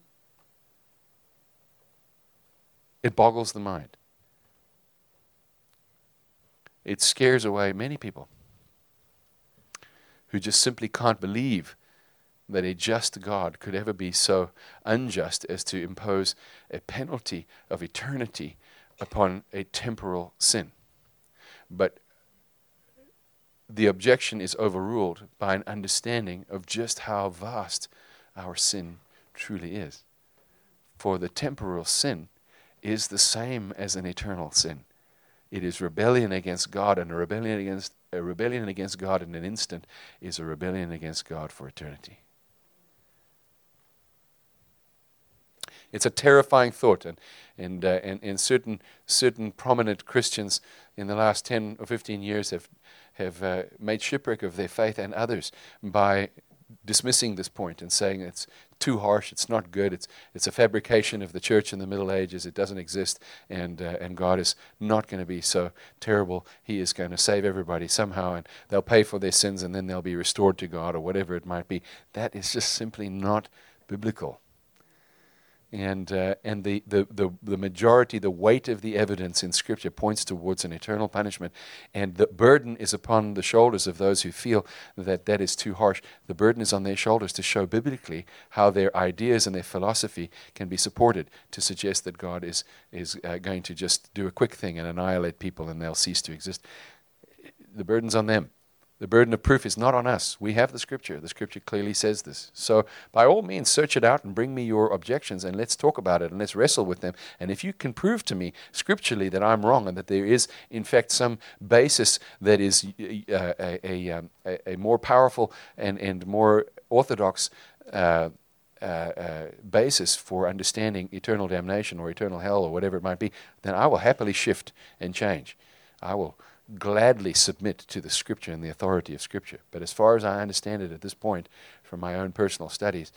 It boggles the mind. It scares away many people who just simply can't believe that a just God could ever be so unjust as to impose a penalty of eternity upon a temporal sin. But the objection is overruled by an understanding of just how vast our sin truly is. For the temporal sin is the same as an eternal sin. It is rebellion against God, and a rebellion against a rebellion against God in an instant is a rebellion against God for eternity. It's a terrifying thought, and and uh, and, and certain certain prominent Christians in the last ten or fifteen years have have uh, made shipwreck of their faith and others by dismissing this point and saying it's too harsh, it's not good, it's it's a fabrication of the church in the Middle Ages, it doesn't exist, and uh, and God is not going to be so terrible. He is going to save everybody somehow, and they'll pay for their sins, and then they'll be restored to God, or whatever it might be. That is just simply not biblical. And uh, and the, the, the, the majority, the weight of the evidence in Scripture points towards an eternal punishment. And the burden is upon the shoulders of those who feel that that is too harsh. The burden is on their shoulders to show biblically how their ideas and their philosophy can be supported, to suggest that God is, is uh, going to just do a quick thing and annihilate people and they'll cease to exist. The burden's on them. The burden of proof is not on us. We have the Scripture. The Scripture clearly says this. So by all means, search it out and bring me your objections, and let's talk about it and let's wrestle with them. And if you can prove to me scripturally that I'm wrong and that there is, in fact, some basis that is uh, a, a, um, a, a more powerful and, and more orthodox uh, uh, uh, basis for understanding eternal damnation or eternal hell or whatever it might be, then I will happily shift and change. I will gladly submit to the Scripture and the authority of Scripture. But as far as I understand it at this point, from my own personal studies,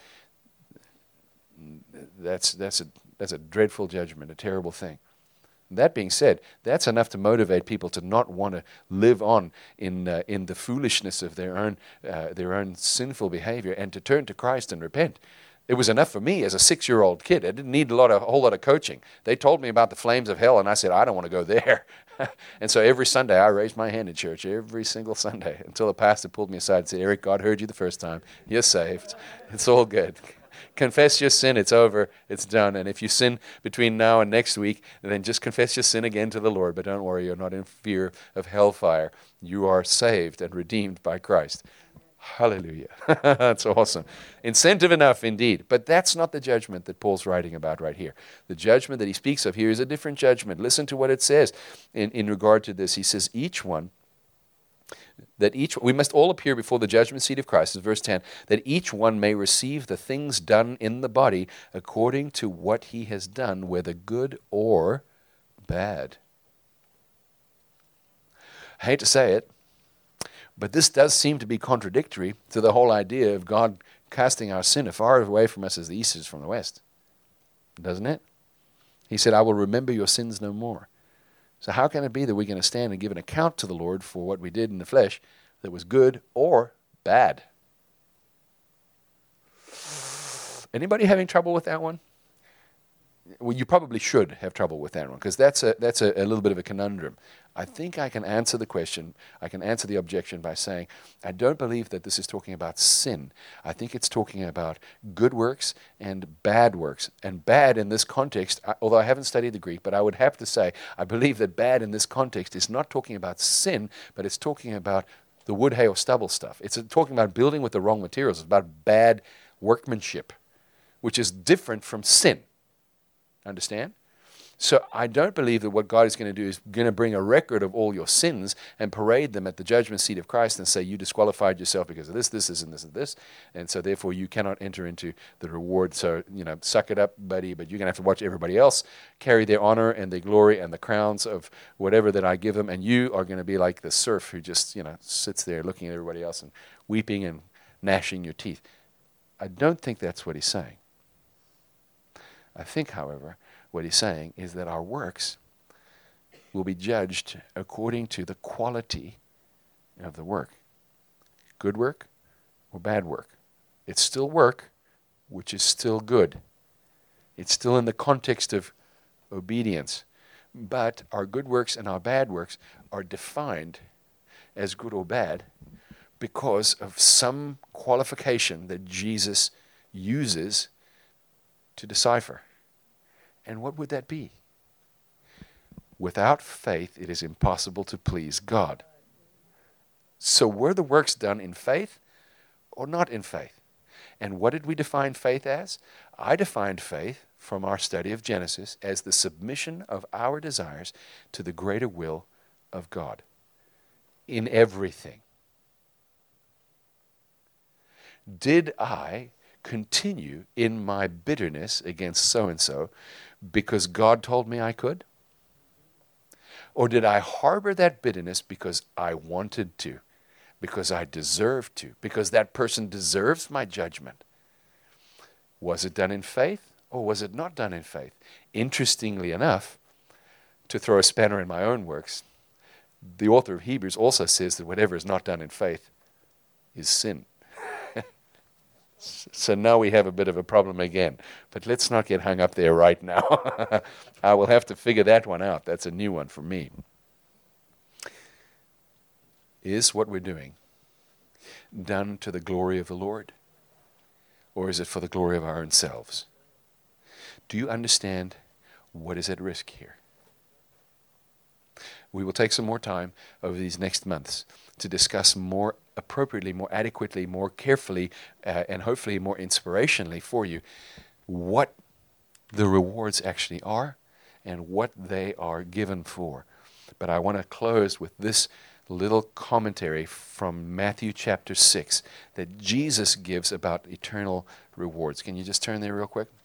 that's that's a that's a dreadful judgment, a terrible thing. That being said, that's enough to motivate people to not want to live on in uh, in the foolishness of their own uh, their own sinful behavior, and to turn to Christ and repent. It was enough for me as a six-year-old kid. I didn't need a lot of a whole lot of coaching. They told me about the flames of hell, and I said, I don't want to go there. And so every Sunday, I raised my hand in church, every single Sunday, until the pastor pulled me aside and said, Eric, God heard you the first time. You're saved. It's all good. Confess your sin. It's over. It's done. And if you sin between now and next week, then just confess your sin again to the Lord. But don't worry, you're not in fear of hellfire. You are saved and redeemed by Christ. Hallelujah. That's awesome. Incentive enough indeed. But that's not the judgment that Paul's writing about right here. The judgment that he speaks of here is a different judgment. Listen to what it says in, in regard to this. He says, each one, that each, we must all appear before the judgment seat of Christ, verse ten, that each one may receive the things done in the body according to what he has done, whether good or bad. I hate to say it, but this does seem to be contradictory to the whole idea of God casting our sin as far away from us as the east is from the west. Doesn't it? He said, I will remember your sins no more. So how can it be that we're going to stand and give an account to the Lord for what we did in the flesh that was good or bad? Anybody having trouble with that one? Well, you probably should have trouble with that one, because that's a that's a, a little bit of a conundrum. I think I can answer the question, I can answer the objection by saying, I don't believe that this is talking about sin. I think it's talking about good works and bad works. And bad in this context, I, although I haven't studied the Greek, but I would have to say, I believe that bad in this context is not talking about sin, but it's talking about the wood, hay, or stubble stuff. It's talking about building with the wrong materials. It's about bad workmanship, which is different from sin. Understand? So I don't believe that what God is going to do is going to bring a record of all your sins and parade them at the judgment seat of Christ and say, you disqualified yourself because of this, this, this, and this, and this, and so therefore you cannot enter into the reward. So, you know, suck it up, buddy, but you're going to have to watch everybody else carry their honor and their glory and the crowns of whatever that I give them, and you are going to be like the serf who just, you know, sits there looking at everybody else and weeping and gnashing your teeth. I don't think that's what he's saying. I think, however, what he's saying is that our works will be judged according to the quality of the work. Good work or bad work. It's still work, which is still good. It's still in the context of obedience. But our good works and our bad works are defined as good or bad because of some qualification that Jesus uses to decipher. And what would that be? Without faith, it is impossible to please God. So were the works done in faith or not in faith? And what did we define faith as? I defined faith from our study of Genesis as the submission of our desires to the greater will of God in everything. Did I continue in my bitterness against so-and-so because God told me I could? Or did I harbor that bitterness because I wanted to, because I deserved to, because that person deserves my judgment? Was it done in faith or was it not done in faith? Interestingly enough, to throw a spanner in my own works, the author of Hebrews also says that whatever is not done in faith is sin. So now we have a bit of a problem again. But let's not get hung up there right now. I will have to figure that one out. That's a new one for me. Is what we're doing done to the glory of the Lord? Or is it for the glory of our own selves? Do you understand what is at risk here? We will take some more time over these next months to discuss more appropriately, more adequately, more carefully, uh, and hopefully more inspirationally for you what the rewards actually are and what they are given for. But I want to close with this little commentary from Matthew chapter six that Jesus gives about eternal rewards. Can you just turn there real quick?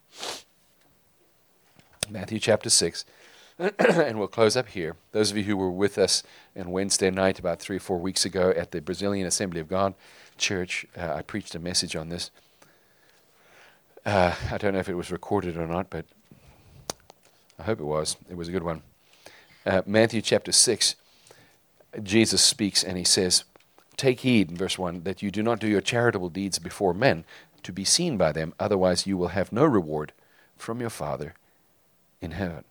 Matthew chapter six. And we'll close up here. Those of you who were with us on Wednesday night about three or four weeks ago at the Brazilian Assembly of God Church, uh, I preached a message on this. Uh, I don't know if it was recorded or not, but I hope it was. It was a good one. Uh, Matthew chapter six, Jesus speaks and he says, "Take heed," in verse one, "that you do not do your charitable deeds before men to be seen by them, otherwise you will have no reward from your Father in heaven."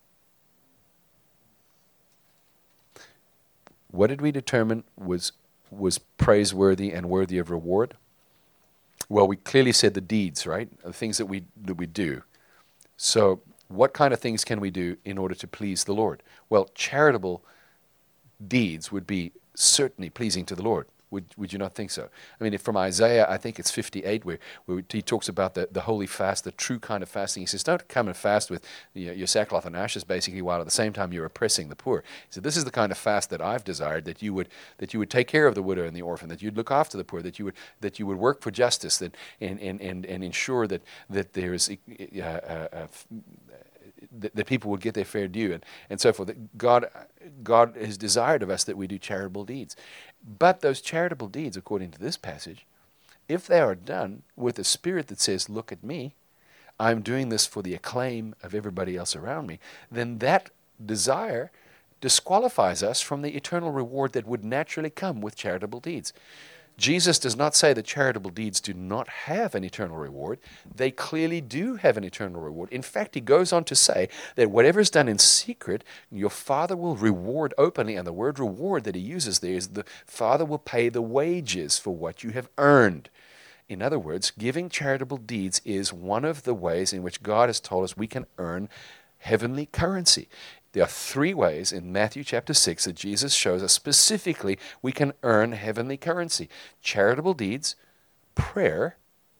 What did we determine was was praiseworthy and worthy of reward? Well, we clearly said the deeds, right? The things that we that we do. So what kind of things can we do in order to please the Lord? Well, charitable deeds would be certainly pleasing to the Lord. Would would you not think so? I mean, if from Isaiah, I think it's fifty-eight, where, where he talks about the, the holy fast, the true kind of fasting. He says, don't come and fast with you know, your sackcloth and ashes, basically, while at the same time you're oppressing the poor. He said, this is the kind of fast that I've desired, that you would that you would take care of the widow and the orphan, that you'd look after the poor, that you would that you would work for justice, that and and and, and ensure that that there's uh, uh, uh, that, that people would get their fair due, and, and so forth. That God, God has desired of us that we do charitable deeds. But those charitable deeds, according to this passage, if they are done with a spirit that says, look at me, I'm doing this for the acclaim of everybody else around me, then that desire disqualifies us from the eternal reward that would naturally come with charitable deeds. Jesus does not say that charitable deeds do not have an eternal reward. They clearly do have an eternal reward. In fact, he goes on to say that whatever is done in secret, your Father will reward openly. And the word reward that he uses there is the Father will pay the wages for what you have earned. In other words, giving charitable deeds is one of the ways in which God has told us we can earn heavenly currency. There are three ways in Matthew chapter six that Jesus shows us specifically we can earn heavenly currency: charitable deeds, prayer,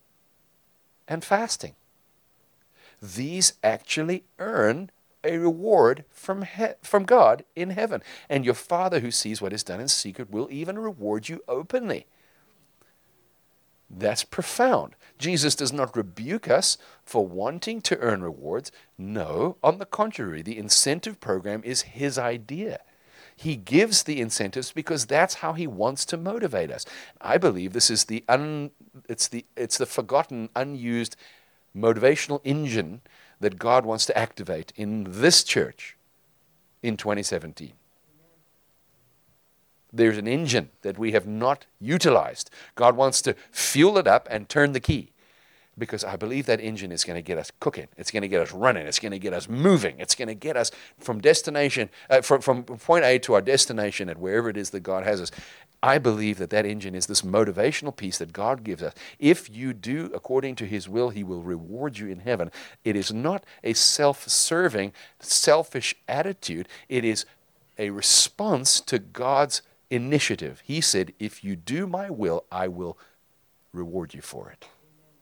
and fasting. These actually earn a reward from he- from God in heaven. And your Father who sees what is done in secret will even reward you openly. That's profound. Jesus does not rebuke us for wanting to earn rewards. No, on the contrary, the incentive program is his idea. He gives the incentives because that's how he wants to motivate us. I believe this is the un, it's the it's the forgotten, unused motivational engine that God wants to activate in this church in twenty seventeen. There's an engine that we have not utilized. God wants to fuel it up and turn the key, because I believe that engine is going to get us cooking. It's going to get us running. It's going to get us moving. It's going to get us from destination, uh, from, from point A to our destination at wherever it is that God has us. I believe that that engine is this motivational piece that God gives us. If you do according to His will, He will reward you in heaven. It is not a self-serving, selfish attitude. It is a response to God's initiative. He said, if you do my will, I will reward you for it.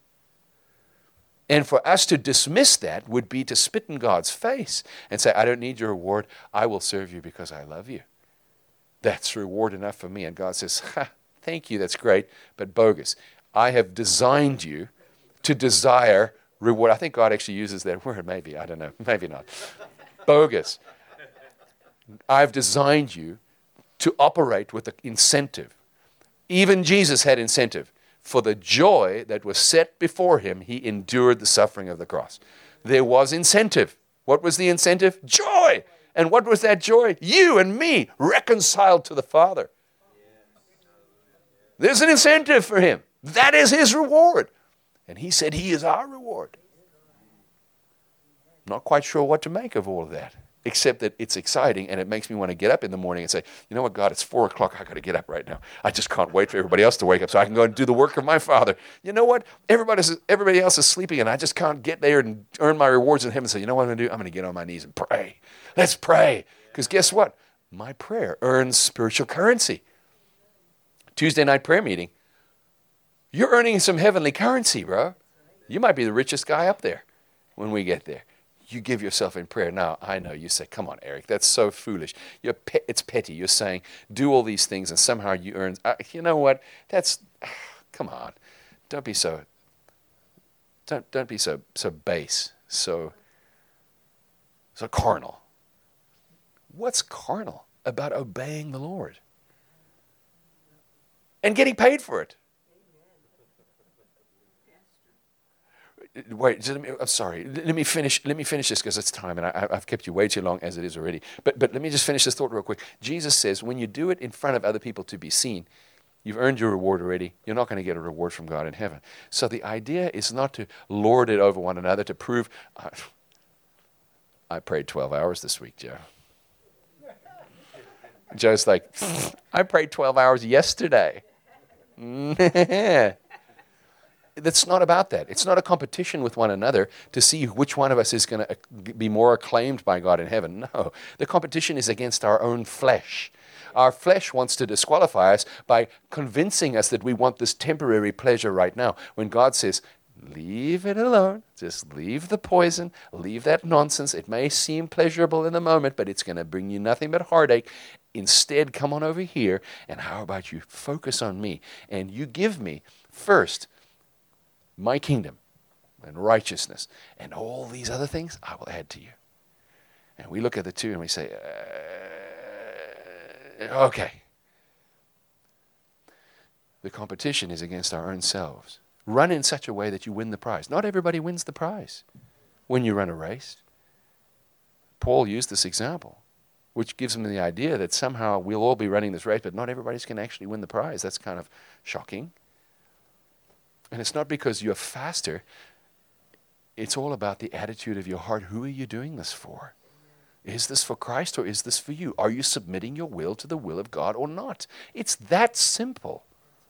And for us to dismiss that would be to spit in God's face and say, I don't need your reward. I will serve you because I love you. That's reward enough for me. And God says, ha, thank you, that's great, but bogus. I have designed you to desire reward. I think God actually uses that word, maybe. I don't know. Maybe not. Bogus. I've designed you to operate with an incentive. Even Jesus had incentive. For the joy that was set before Him, He endured the suffering of the cross. There was incentive. What was the incentive? Joy. And what was that joy? You and me reconciled to the Father. There's an incentive for Him. That is His reward. And He said He is our reward. Not quite sure what to make of all of that, except that it's exciting and it makes me want to get up in the morning and say, you know what, God, it's four o'clock. I got to get up right now. I just can't wait for everybody else to wake up so I can go and do the work of my Father. You know what? Everybody's, everybody else is sleeping and I just can't get there and earn my rewards in heaven. So you know what I'm going to do? I'm going to get on my knees and pray. Let's pray. Because guess what? My prayer earns spiritual currency. Tuesday night prayer meeting. You're earning some heavenly currency, bro. You might be the richest guy up there when we get there. You give yourself in prayer. Now, I know you say, come on, Eric, that's so foolish. You're pe- it's petty. You're saying, do all these things and somehow you earn. Uh, you know what? That's, come on. Don't be so, don't, don't be so, so base, so, so carnal. What's carnal about obeying the Lord and getting paid for it? Wait, let me, I'm sorry. Let me finish. Let me finish this because it's time, and I, I've kept you way too long as it is already. But but let me just finish this thought real quick. Jesus says, when you do it in front of other people to be seen, you've earned your reward already. You're not going to get a reward from God in heaven. So the idea is not to lord it over one another to prove. Uh, I prayed twelve hours this week, Joe. Joe's like, I prayed twelve hours yesterday. It's not about that. It's not a competition with one another to see which one of us is going to be more acclaimed by God in heaven. No, the competition is against our own flesh. Our flesh wants to disqualify us by convincing us that we want this temporary pleasure right now, when God says, leave it alone. Just leave the poison. Leave that nonsense. It may seem pleasurable in the moment, but it's going to bring you nothing but heartache. Instead, come on over here, and how about you focus on me? And you give me first my kingdom and righteousness, and all these other things I will add to you. And we look at the two and we say, uh, okay. The competition is against our own selves. Run in such a way that you win the prize. Not everybody wins the prize when you run a race. Paul used this example, which gives him the idea that somehow we'll all be running this race, but not everybody's going to actually win the prize. That's kind of shocking. And it's not because you're faster. It's all about the attitude of your heart. Who are you doing this for? Is this for Christ or is this for you? Are you submitting your will to the will of God or not? It's that simple.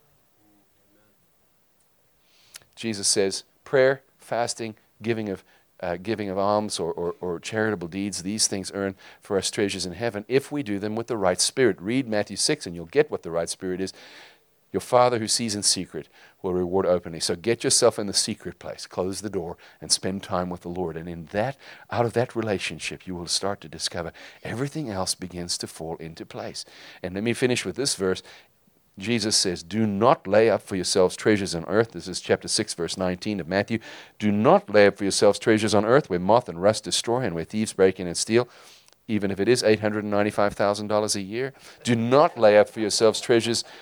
Jesus says, prayer, fasting, giving of uh, giving of alms or, or, or charitable deeds, these things earn for us treasures in heaven if we do them with the right spirit. Read Matthew six and you'll get what the right spirit is. Your Father who sees in secret will reward openly. So get yourself in the secret place. Close the door and spend time with the Lord. And in that, out of that relationship, you will start to discover everything else begins to fall into place. And let me finish with this verse. Jesus says, do not lay up for yourselves treasures on earth. This is chapter six, verse nineteen of Matthew. Do not lay up for yourselves treasures on earth where moth and rust destroy and where thieves break in and steal. Even if it is eight hundred ninety-five thousand dollars a year. Do not lay up for yourselves treasures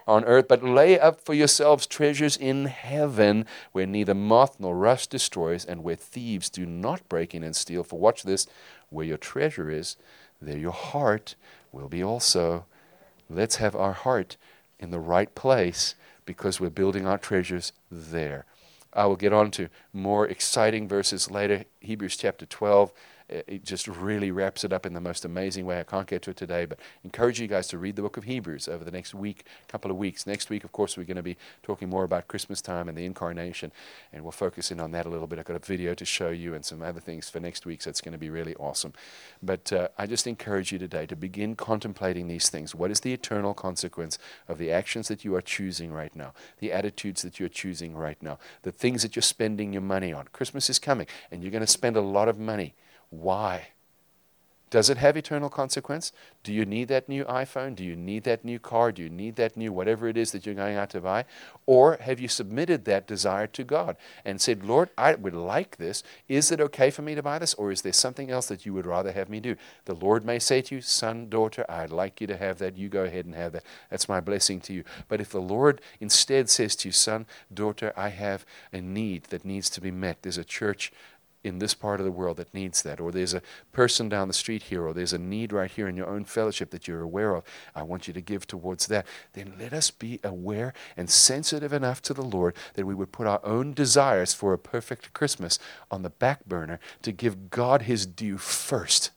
on earth, but lay up for yourselves treasures in heaven, where neither moth nor rust destroys, and where thieves do not break in and steal. For watch this, where your treasure is, there your heart will be also. Let's have our heart in the right place, because we're building our treasures there. I will get on to more exciting verses later. Hebrews chapter twelve, it just really wraps it up in the most amazing way. I can't get to it today, but encourage you guys to read the book of Hebrews over the next week, couple of weeks. Next week, of course, we're going to be talking more about Christmas time and the incarnation, and we'll focus in on that a little bit. I've got a video to show you and some other things for next week, so it's going to be really awesome. But uh, I just encourage you today to begin contemplating these things. What is the eternal consequence of the actions that you are choosing right now, the attitudes that you're choosing right now, the things that you're spending your money on? Christmas is coming, and you're going to spend a lot of money. Why? Does it have eternal consequence? Do you need that new iPhone? Do you need that new car? Do you need that new whatever it is that you're going out to buy? Or have you submitted that desire to God and said, Lord, I would like this. Is it okay for me to buy this? Or is there something else that you would rather have me do? The Lord may say to you, son, daughter, I'd like you to have that. You go ahead and have that. That's my blessing to you. But if the Lord instead says to you, son, daughter, I have a need that needs to be met. There's a church in this part of the world that needs that, or there's a person down the street here, or there's a need right here in your own fellowship that you're aware of, I want you to give towards that, then let us be aware and sensitive enough to the Lord that we would put our own desires for a perfect Christmas on the back burner to give God his due first.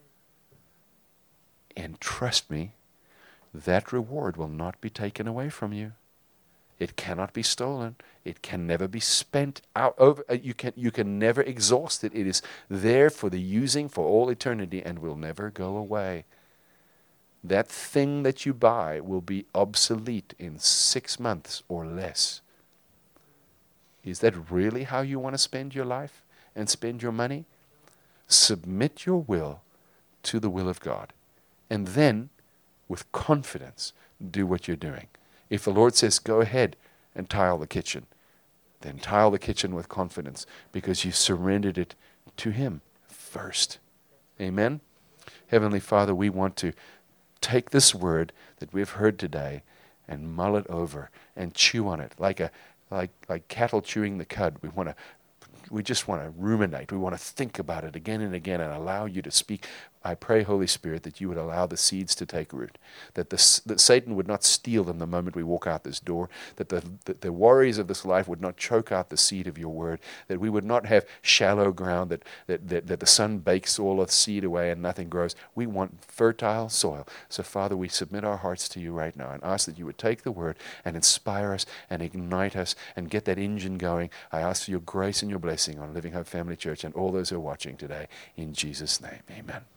And trust me, that reward will not be taken away from you. It cannot be stolen. It can never be spent out over. Uh, you can you can never exhaust it. It is there for the using for all eternity and will never go away. That thing that you buy will be obsolete in six months or less. Is that really how you want to spend your life and spend your money? Submit your will to the will of God, and then, with confidence, do what you're doing. If the Lord says, go ahead and tile the kitchen, then tile the kitchen with confidence because you surrendered it to him first. Amen? Heavenly Father, we want to take this word that we've heard today and mull it over and chew on it like a like like cattle chewing the cud. We want to we just want to ruminate. We want to think about it again and again and allow you to speak. I pray, Holy Spirit, that you would allow the seeds to take root, that, the, that Satan would not steal them the moment we walk out this door, that the, the, the worries of this life would not choke out the seed of your word, that we would not have shallow ground, that, that, that, that the sun bakes all of the seed away and nothing grows. We want fertile soil. So, Father, we submit our hearts to you right now and ask that you would take the word and inspire us and ignite us and get that engine going. I ask for your grace and your blessing on Living Hope Family Church and all those who are watching today. In Jesus' name, amen.